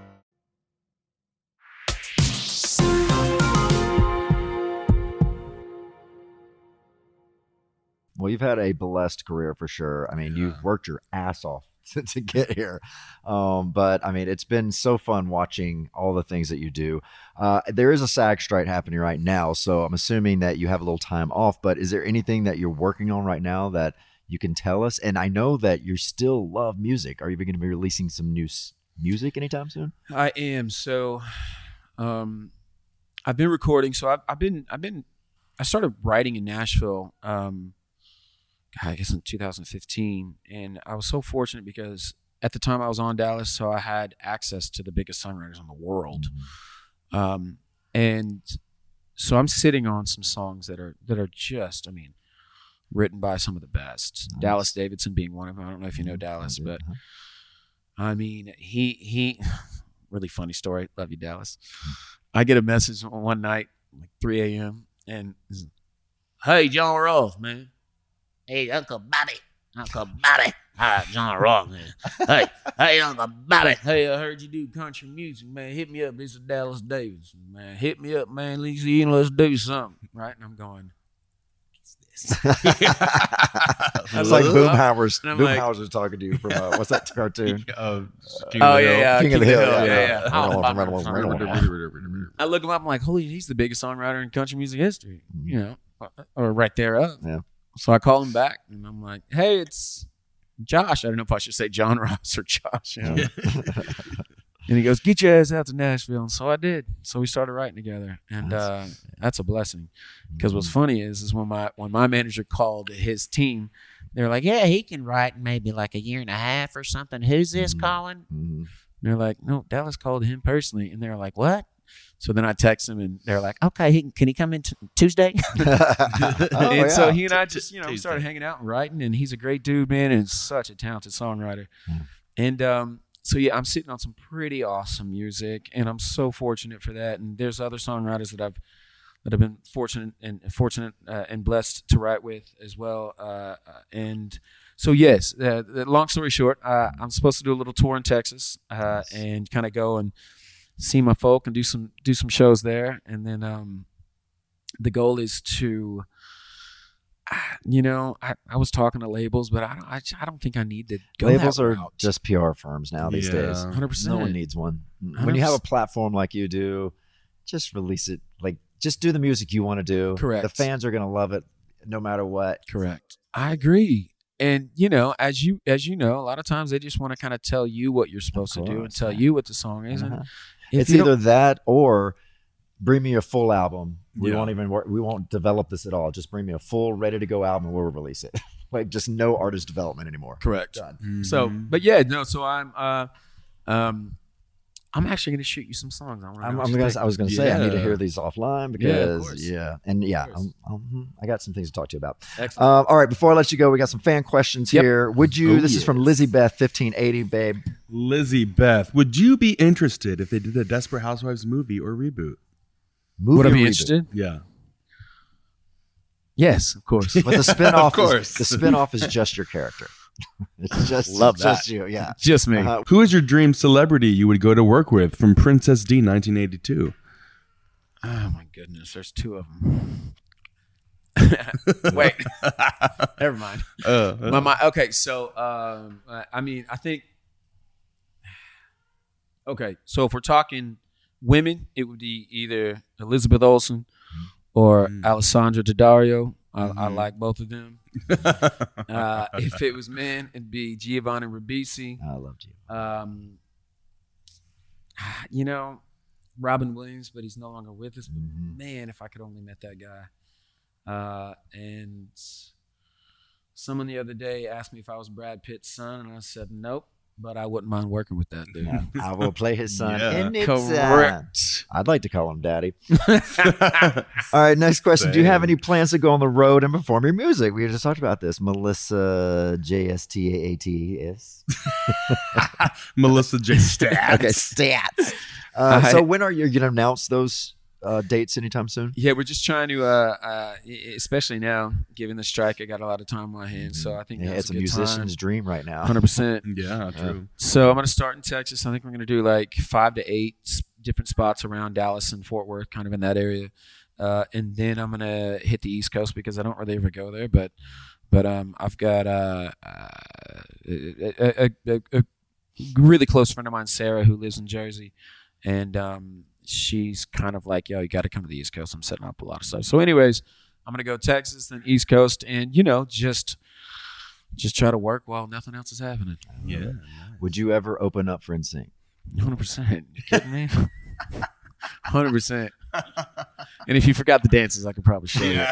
Well, you've had a blessed career for sure. I mean, yeah. You've worked your ass off to, to get here. Um, but, I mean, it's been so fun watching all the things that you do. Uh, there is a SAG strike happening right now, so I'm assuming that you have a little time off. But is there anything that you're working on right now that you can tell us? And I know that you still love music. Are you going to be releasing some new s- music anytime soon? I am. So um, I've been recording. So I've, I've been, I've been, I started writing in Nashville um I guess in two thousand fifteen, and I was so fortunate because at the time I was on Dallas, so I had access to the biggest songwriters in the world, mm-hmm. um, and so I'm sitting on some songs that are that are just, I mean, written by some of the best. Nice. Dallas Davidson being one of them. I don't know if you know Dallas, but huh? I mean, he he. Really funny story. Love you, Dallas. I get a message one night, like three a.m., and hey, John Ross, man. Hey, Uncle Bobby. Uncle Bobby. All right, John Ross, man. Hey, hey, Uncle Bobby. Hey, I heard you do country music, man. Hit me up. This is Dallas Davidson, man. Hit me up, man. Let's, let's do something. Right? And I'm going, what's this? It's like Boomhauer's. Boomhauer's like, talking to you from, uh, what's that cartoon? Uh, King oh, yeah, yeah. King, King of the Hill. Hill. Yeah, yeah. yeah. I look him up. I'm like, holy, he's the biggest songwriter in country music history. You know, or right there up. Yeah. So I call him back, and I'm like, hey, it's Josh. I don't know if I should say John Ross or Josh. You know? And he goes, get your ass out to Nashville. And so I did. So we started writing together. And uh, that's a blessing. Because what's funny is, is when my when my manager called his team, they were like, yeah, he can write in maybe like a year and a half or something. Who's this calling? Mm-hmm. And they're like, no, Dallas called him personally. And they're like, what? So then I text him, and they're like, okay, he, can he come in t- Tuesday? oh, and yeah. So he and I just, you know, we started hanging out and writing, and he's a great dude, man, and such a talented songwriter. Mm. And um, so, yeah, I'm sitting on some pretty awesome music, and I'm so fortunate for that. And there's other songwriters that I've that I've been fortunate and fortunate uh, and blessed to write with as well. Uh, and so, yes, uh, long story short, uh, I'm supposed to do a little tour in Texas uh, nice. and kind of go and see my folk and do some do some shows there, and then um, the goal is to, you know, I, I was talking to labels, but I don't I, I don't think I need to go labels that are route. Just P R firms now these yeah. days. one hundred percent. No one needs one. one hundred percent. When you have a platform like you do, just release it. Like, just do the music you want to do. Correct. The fans are gonna love it, no matter what. Correct. I agree. And, you know, as you as you know, a lot of times they just want to kind of tell you what you're supposed course, to do and tell yeah. you what the song is. Uh-huh. And it's either that or bring me a full album. We yeah. won't even work, we won't develop this at all. Just bring me a full, ready to go album and we'll release it. Like, just no artist development anymore. Correct. Done. Mm-hmm. So, but yeah, no. So I'm, uh, um, I'm actually going to shoot you some songs. I, I'm, I'm gonna, I was going to say yeah. I need to hear these offline because yeah, yeah. and yeah, I'm, I'm, I got some things to talk to you about. Excellent. Um, all right, before I let you go, we got some fan questions yep. here. Would you? Oh, this yes. is from Lizzie Beth, fifteen eighty, babe. Lizzie Beth, would you be interested if they did a Desperate Housewives movie or reboot? Movie would I be reboot. interested? Yeah. Yes, of course. But the spinoff, of course. Is, the spinoff is just your character. It's just love that. Just you, yeah. Just me. Uh-huh. Who is your dream celebrity you would go to work with from Princess D, nineteen eighty-two? Oh my goodness, there's two of them. Wait, never mind. Uh, my, my, okay, so um, I mean, I think. Okay, so if we're talking women, it would be either Elizabeth Olsen or mm. Alessandra Daddario. I, mm-hmm. I like both of them. uh, if it was men, it'd be Giovanni Ribisi. I love you. Um, you know, Robin Williams, but he's no longer with us. But mm-hmm. man, if I could only met that guy. Uh, and someone the other day asked me if I was Brad Pitt's son, and I said nope. But I wouldn't mind working with that dude. Yeah, I will play his son. Yeah. And it's, Correct. Uh, I'd like to call him daddy. All right, next question. Same. Do you have any plans to go on the road and perform your music? We just talked about this. Melissa J S T A A T S. Melissa J Stats. Okay, stats. Uh, so when are you going to announce those uh, dates anytime soon? Yeah, we're just trying to, uh, uh, especially now, given the strike, I got a lot of time on my hands. So I think yeah, that's it's a, a good musician's time. dream right now. one hundred percent. Yeah, true. Uh, so I'm going to start in Texas. I think we're going to do like five to eight s- different spots around Dallas and Fort Worth, kind of in that area. Uh, and then I'm going to hit the East Coast because I don't really ever go there. But but um, I've got uh, uh, a, a, a, a really close friend of mine, Sarah, who lives in Jersey. And um, she's kind of like, yo, you got to come to the East Coast. I'm setting up a lot of stuff. So anyways, I'm going to go Texas, then East Coast, and, you know, just just try to work while nothing else is happening. Yeah. Nice. Would you ever open up for N Sync? one hundred percent. You kidding me? one hundred percent. And if you forgot the dances, I could probably show you.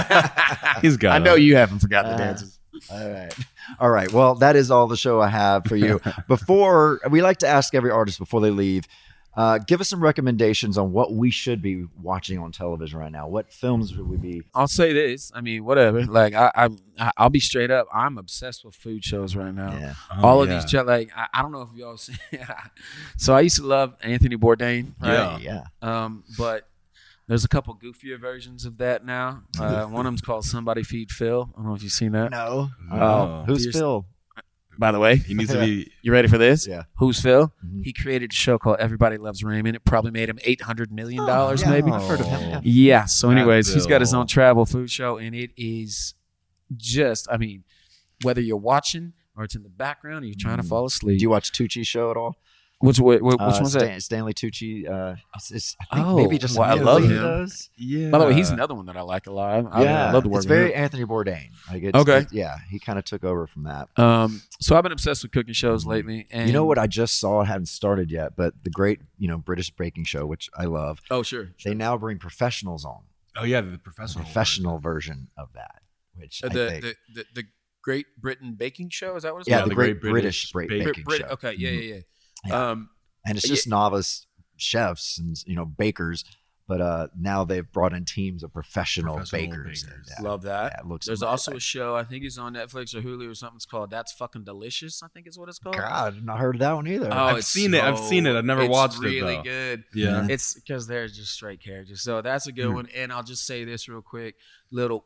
He's got I know them. you haven't forgot the Uh, dances. All right. All right. Well, that is all the show I have for you. Before, we like to ask every artist before they leave, uh, give us some recommendations on what we should be watching on television right now. What films should we be? I'll say this. I mean, whatever. Like, I, I'm, I- I'll be straight up. I'm obsessed with food shows right now. Yeah. Oh, All of yeah. these, ch- like, I, I don't know if y'all see. So I used to love Anthony Bourdain. Right? Yeah. Um, but there's a couple goofier versions of that now. Uh, one of them's called Somebody Feed Phil. I don't know if you've seen that. No. Oh, Who's here's- Phil? By the way, He needs to be. you ready for this? Yeah. Who's Phil? Mhm. He created a show called Everybody Loves Raymond. It probably made him eight hundred million dollars, Oh, yeah, maybe. I've heard of him. Yeah. Yeah. So, That's anyways, he's got his Phil. own travel food show, and it is just, I mean, whether you're watching or it's in the background or you're trying to fall asleep. Do you watch Tucci's show at all? Which, which, which Uh, one's Stan- that? Stanley Tucci. Uh, it's, it's, I think Oh, maybe just well, I some love music he him. does. Yeah. By the way, he's another one that I like a lot. I, I- Yeah, I love the work it's with very him. Anthony Bourdain. Like it's, Okay. it- yeah, he kind of took over from that. Um, so I've been obsessed with cooking shows lately. And You know what I just saw? It hadn't started yet, but the great, you know, British baking show, which I love. Oh, sure. They now bring professionals on. Oh yeah, the professional. Professional version of that, which Uh, I the, think, the, the, the Great Britain Baking Show? Is that what it's yeah, called? the, Great, British, British Bake- baking Brit- show. Okay, yeah, Mhm. yeah, yeah. Yeah. Um, And it's just novice chefs and you know bakers, but uh, now they've brought in teams of professional, Professional bakers. bakers. Yeah. Love that. Yeah, it looks There's amazing. also a show, I think it's on Netflix or Hulu or something. It's called That's Fucking Delicious, I think is what it's called. God, I've not heard of that one either. Oh, I've it's seen it. I've so- seen it. I've never it's watched it, really though. good. Yeah. It's because they're just straight characters. So that's a good Hmm. one. And I'll just say this real quick. Little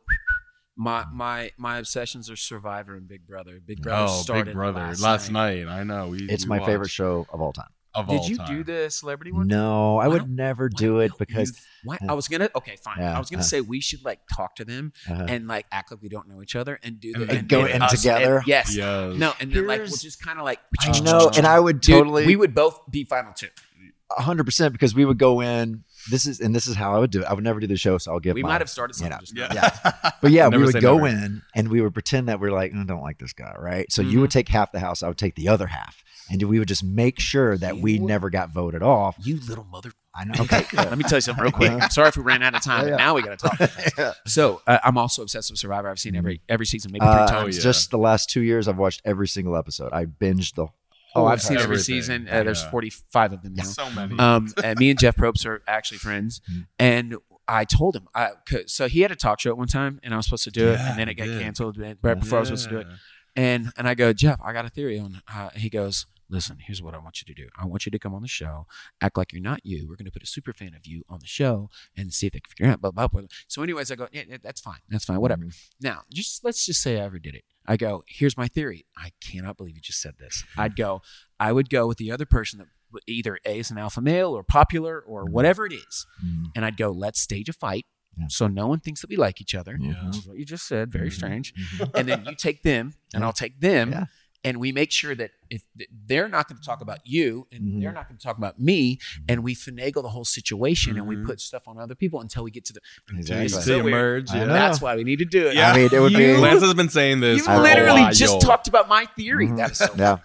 my my my obsessions are Survivor and Big Brother. Big Brother Oh, started Big Brother. last, Last, night. night. I know. We, it's we my favorite watched. show of all time. Of Did all you time. do the celebrity one? No, I Why would don't- never Why do it don't because you- why, I was gonna okay fine. Yeah, I was gonna uh, say we should like talk to them uh, and like act like we don't know each other and do the And and, go and in us- together? and- yes. Yes. No, and then like Here's- we'll just kind of like I know, and I would Dude, totally we would both be final two. one hundred percent because we would go in. This is and this is how I would do it. I would never do the show, so I'll give. We my- might have started you something. know, just now. yeah. But yeah, we Never would say go never. in and we would pretend that we're like, I don't like this guy, right? So Mm-hmm. you would take half the house, I would take the other half, and we would just make sure that we You- never got voted off. You little mother. I know. Okay, Let me tell you something real quick. I'm sorry if we ran out of time, Yeah, but yeah. now we got to talk. Yeah. So uh, I'm also obsessed with Survivor. I've seen every every season, maybe three Uh, times. yeah. Just the last two years, I've watched every single episode. I binged the. Oh, whole I've seen entire- every Everything. season. Uh, there's Yeah. forty-five of them now. So many. Um, and me and Jeff Probst are actually friends, Mm-hmm. and I told him, I, 'cause- so he had a talk show at one time, and I was supposed to do it, Yeah, and then it he got did. canceled right before I was supposed to do it. Yeah. And and I go, Jeff, I got a theory on. Uh, he goes, listen, here's what I want you to do. I want you to come on the show, act like you're not you. We're going to put a super fan of you on the show and see if they can figure out. Blah, blah, blah. So, anyways, I go, yeah, yeah, that's fine, that's fine, whatever. Now, just let's just say I ever did it. I go, here's my theory. I cannot believe you just said this. I'd go, I would go with the other person that either A is an alpha male or popular or whatever it is, Mhm. and I'd go, let's stage a fight. Yeah. So no one thinks that we like each other. Yeah. Which is what you just said. Very Mhm. strange. Mhm. And then you take them, and Yeah. I'll take them, Yeah. and we make sure that if they're not going to talk about you, and Mhm. they're not going to talk about me, and we finagle the whole situation, and we Mhm. put stuff on other people until we get to the. Exactly. It's To so weird. emerge. I Yeah. know. That's why we need to do it. Yeah. I mean, it would you, be- Lance has been saying this. You for a literally while. just talked about my theory. Mhm. That is so. Yeah.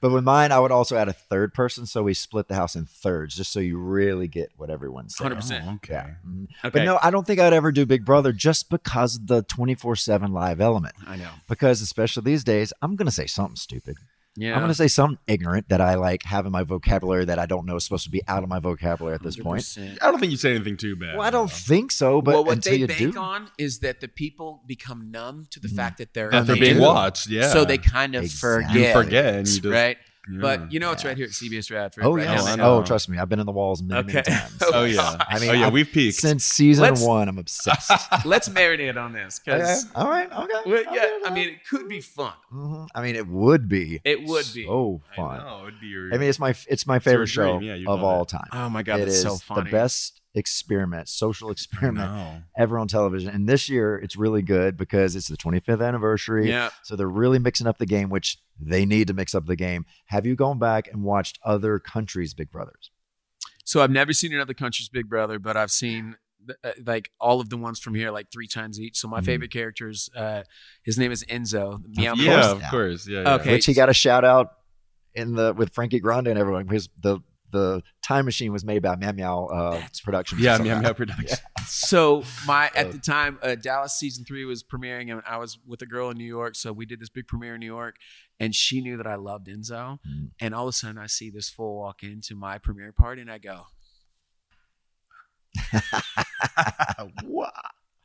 But with mine, I would also add a third person, so we split the house in thirds, just so you really get what everyone's saying. one hundred percent. Oh, okay. Yeah. Mhm. Okay. But no, I don't think I'd ever do Big Brother just because of the twenty-four seven live element. I know. Because especially these days, I'm going to say something stupid. Yeah. I'm going to say something ignorant that I like have in my vocabulary that I don't know is supposed to be out of my vocabulary at this one hundred point. percent. I don't think you say anything too bad. Well, I don't think so, but well, what until they you bank do. on is that the people become numb to the fact that they're That they're on being the air. watched, yeah. So they kind of Exactly. forget. You forget, and you just- right? Yeah. But you know it's right here at C B S Radford. Oh, right yes. now. I know. Oh, trust me. I've been in the walls many, many Okay. times. Oh, yeah. I mean, oh, yeah, I've- we've peaked. Since season Let's- one, I'm obsessed. Let's marinate on this Okay. because All right. Okay. well, yeah, Okay, I mean it could be fun. Mhm. I mean, it would be. It would be. so fun. No, it'd be your, I mean, it's my it's my It's your favorite show dream. Yeah, you'd of love all it. time. Oh my God, It that's is so funny. the best experiment, social experiment know. ever on television. And this year, it's really good because it's the twenty-fifth anniversary. Yeah. So they're really mixing up the game, which they need to mix up the game. Have you gone back and watched other countries' Big Brothers? So I've never seen another country's Big Brother, but I've seen uh, like all of the ones from here like three times each. So my Mhm. favorite characters, uh, his name is Enzo. Meow Yeah, Meow. of course. Yeah, yeah. Okay. Which he got a shout out in the with Frankie Grande and everyone because the the Time Machine was made by Meow Meow uh, Productions. Yeah, somehow. Meow Meow Production. So my at the time, uh, Dallas season three was premiering, and I was with a girl in New York. So we did this big premiere in New York, and she knew that I loved Enzo. Mm. And all of a sudden, I see this fool walk into my premiere party, and I go, What?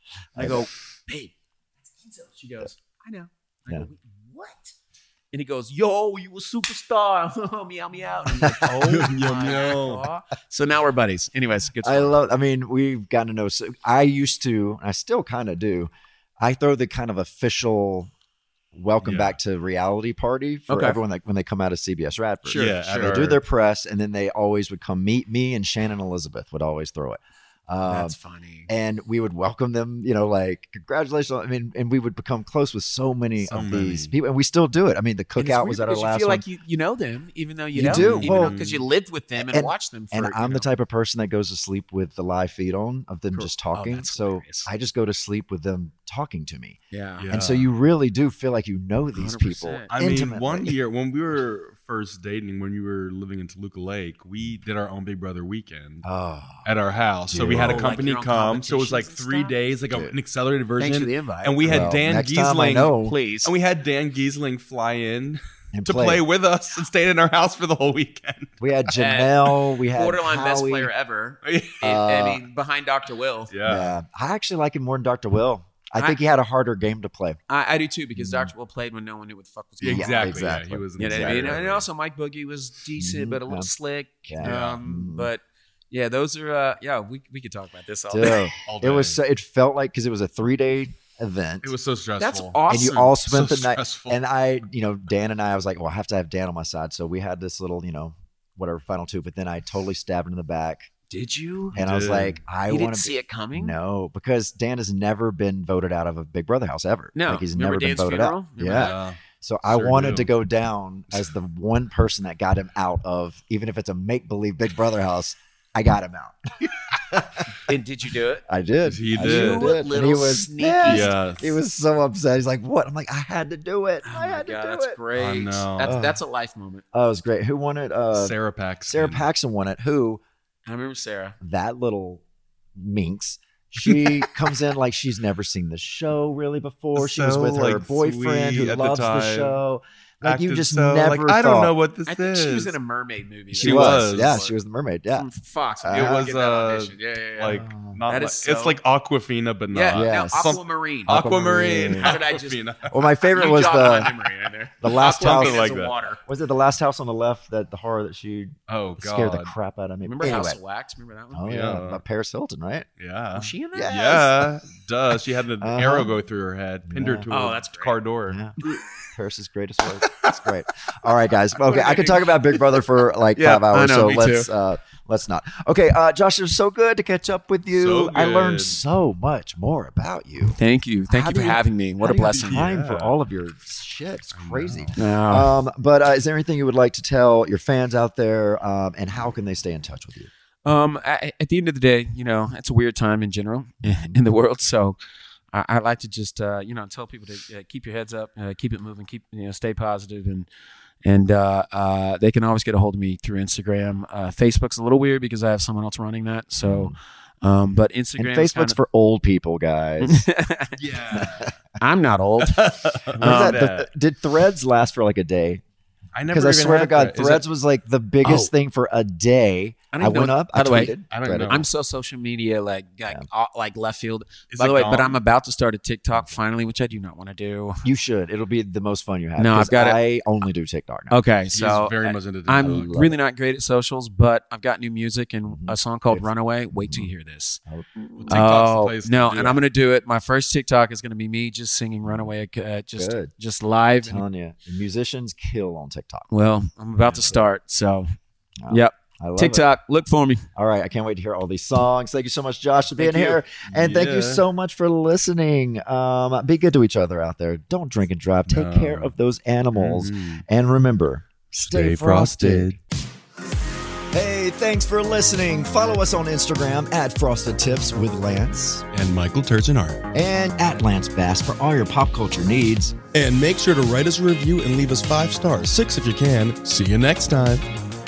I go, babe, it's Enzo. She goes, I know. I Yeah. go, "Wait, what? And he goes, yo, you a superstar. meow, meow. And I'm like, oh, Meow, my meow. God. So now we're buddies. Anyways, good I stuff. love. I mean, we've gotten to know. So I used to, and I still kind of do. I throw the kind of official welcome Yeah. back to reality party for Okay. everyone that when they come out of C B S Radford. Sure, Yeah, So sure. they do their press, and then they always would come meet me and Shannon Elizabeth would always throw it. Um, That's funny. and we would welcome them, you know, like congratulations. I mean, and we would become close with so many So of many. these people, and we still do it. I mean, the And it's cookout weird was at our because last you feel one. like you, you know them, even though you, You don't. do. Even Well, because you lived with them and, and- watched them. For, and you I'm the know. type of person that goes to sleep with the live feed on of them Cool. just Oh, talking. that's so hilarious. I just go to sleep with them talking to me. Yeah. Yeah. And so you really do feel like you know these one hundred people percent. I mean, intimately. one year when we were first dating, when we were living in Toluca Lake, we did our own Big Brother weekend Oh, at our house. So dude. we had Oh, a like company your own come. So it was like competitions and three stuff? days, like a, Dude. an accelerated version. Thanks for the invite. And we had Well, Dan next time I Giesling. know. Please. And we had Dan Giesling fly in and to play with us and stayed in our house for the whole weekend. We had Janelle. We had Borderline best Howie. player ever. yeah. I- Uh, I mean, behind Doctor Will. Yeah. I actually like him more than Doctor Will. I I- think he had a harder game to play. I, I do too, because Doctor Will played when no one knew what the fuck was Yeah, going on. exactly. exactly. Yeah, he was. You know what I exactly mean? right. And also Mike Boogie was decent, Mhm. but a little Yeah. slick. Yeah. Um, Mhm. But yeah, those are uh, yeah. We we could talk about this all Dude, day. All it was. day. So, it felt like because it was a three day event. It was so stressful. That's awesome. And you all spent So the night. stressful. And I, you know, Dan and I, I was like, well, I have to have Dan on my side. So we had this little, you know, whatever final two. But then I totally stabbed him in the back, Did you? and I was did. like, I you want didn't to see it coming? No, because Dan has never been voted out of a Big Brother house ever. No. like he's Remember never been Dan's voted funeral? out. Remember Yeah. Yeah. So I Sure wanted do. to go down as the one person that got him out of, even if it's a make believe Big Brother house. I got him out. And did you do it? I did. He I did. sure You did. And little he was sneaky. pissed. Yes. He was so upset. He's like, "What?" I'm like, "I had to do it. Oh I my had to God, do that's it." great. I know. That's Ugh. that's a life moment. Oh, it was great. Who won it? Uh, Sarah Paxton. Sarah Paxton won it. Who? I remember Sarah. That little minx. She comes in like she's never seen the show really before. She was So, with her like, boyfriend who sweet at the loves the, time. show. Like you Acted just so, never. like, I don't thought- know what this I think is. she was in a mermaid movie. She She was. was. Yeah, she was the mermaid. Yeah. From Fox. Uh, It It was get that uh, audition. Yeah, yeah, yeah. like Oh. not That like, is so- it's like Aquafina, but not. yeah, Yes. no, Some- Aquamarine. Aquamarine. Aquamarine. How did I just- Aquafina. Well, my favorite You was jogged my the memory right there. the last Aquamarine house. is like a that. water. Was it the last house on the left that the horror that she Oh god. scared the crap out of me? Remember anyway. House of Wax? Remember that one? Oh yeah, Yeah. about Paris Hilton, right? Yeah. Was she in that? Yes. Yeah. Duh. She had an Uh-huh. arrow go through her head, pinned her Yeah. to Oh, a that's great. car door. Yeah. Paris's greatest work. That's great. All right, guys. Okay, I could talk about Big Brother for like Yeah, five I hours, know, so me let's too. uh let's not. Okay, uh Josh, it was so good to catch up with you. So I learned good. so much more about you. Thank you. Thank How you do for you- having me. What How a do you have blessing. Time for Yeah. all of your shit. It's crazy. No. Um, but uh, is there anything you would like to tell your fans out there? Um, and how can they stay in touch with you? Um, I, at the end of the day, you know, it's a weird time in general in the world. So I, I like to just, uh, you know, tell people to uh, keep your heads up, uh, keep it moving, keep, you know, stay positive and, And uh, uh, they can always get a hold of me through Instagram. Uh, Facebook's a little weird because I have someone else running that. So, um, but Instagram. And Facebook's kinda... for old people, guys. Yeah. I'm not old. um, that, the, did Threads last for like a day? I never. Because I swear to God, that. Threads it... was like the biggest oh. thing for a day. I, I went up. By I the way, tweeted. I don't know. I'm so social media like like, Yeah. uh, like left field. Is By it the way, gone? but I'm about to start a TikTok finally, which I do not want to do. You should. It'll be the most fun you have. No, I've 'cause got it. I only do TikTok now. Okay, He's so very much into I'm TikTok. really not great at socials, but I've got new music and Mhm. a song called It's- "Runaway." Wait till you hear this. Well, TikTok's Oh the place to no, do and it. I'm gonna do it. My first TikTok is gonna be me just singing "Runaway," uh, just Good. just live. I'm telling you, musicians kill on TikTok. Well, I'm about to start, so Wow. yep. I love TikTok, look for me. it. All right, I can't wait to hear all these songs. Thank you so much, Josh, for being Thank you. here, and thank you Yeah. so much for listening. Um, be good to each other out there. Don't drink and drive. Take No. care of those animals, Mhm. and remember, stay, Stay frosted. frosted. Hey, thanks for listening. Follow us on Instagram at Frosted Tips with Lance And Michael Turgeon and at Lance Bass for all your pop culture needs. And make sure to write us a review and leave us five stars, six if you can. See you next time.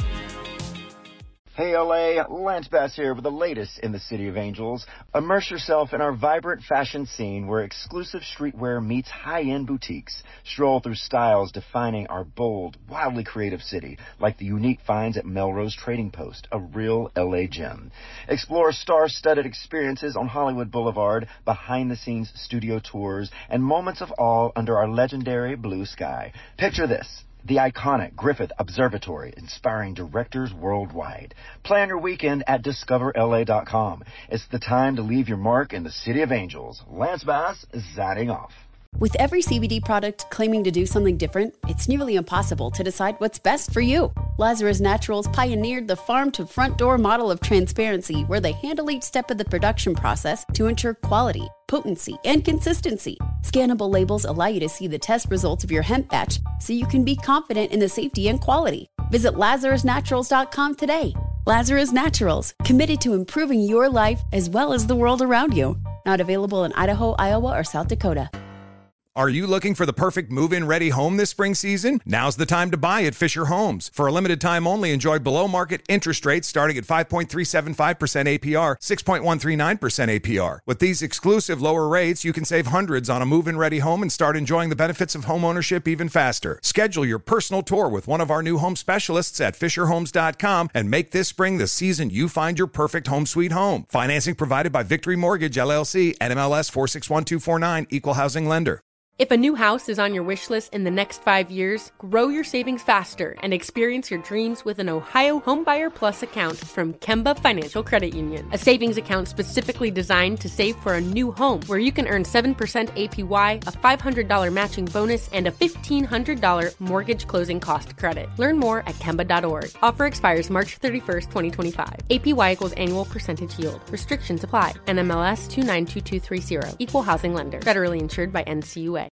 Hey L A, Lance Bass here with the latest in the City of Angels. Immerse yourself in our vibrant fashion scene where exclusive streetwear meets high-end boutiques. Stroll through styles defining our bold, wildly creative city, like the unique finds at Melrose Trading Post, a real L A gem. Explore star-studded experiences on Hollywood Boulevard, behind-the-scenes studio tours, and moments of awe under our legendary blue sky. Picture this. The iconic Griffith Observatory, inspiring directors worldwide. Plan your weekend at discover L A dot com. It's the time to leave your mark in the City of Angels. Lance Bass is signing off. With every C B D product claiming to do something different, it's nearly impossible to decide what's best for you. Lazarus Naturals pioneered the farm-to-front-door model of transparency where they handle each step of the production process to ensure quality, potency, and consistency. Scannable labels allow you to see the test results of your hemp batch so you can be confident in the safety and quality. Visit lazarus naturals dot com today. Lazarus Naturals, committed to improving your life as well as the world around you. Not available in Idaho, Iowa, or South Dakota. Are you looking for the perfect move-in ready home this spring season? Now's the time to buy at Fisher Homes. For a limited time only, enjoy below-market interest rates starting at five point three seven five percent A P R, six point one three nine percent A P R. With these exclusive lower rates, you can save hundreds on a move-in ready home and start enjoying the benefits of homeownership even faster. Schedule your personal tour with one of our new home specialists at fisher homes dot com and make this spring the season you find your perfect home sweet home. Financing provided by Victory Mortgage, L L C, N M L S four six one two four nine, Equal Housing Lender. If a new house is on your wish list in the next five years, grow your savings faster and experience your dreams with an Ohio Homebuyer Plus account from Kemba Financial Credit Union. A savings account specifically designed to save for a new home where you can earn seven percent A P Y, a five hundred dollars matching bonus, and a fifteen hundred dollars mortgage closing cost credit. Learn more at kemba dot org. Offer expires March thirty-first, twenty twenty-five. A P Y equals annual percentage yield. Restrictions apply. N M L S two nine two two three zero. Equal housing lender. Federally insured by N C U A.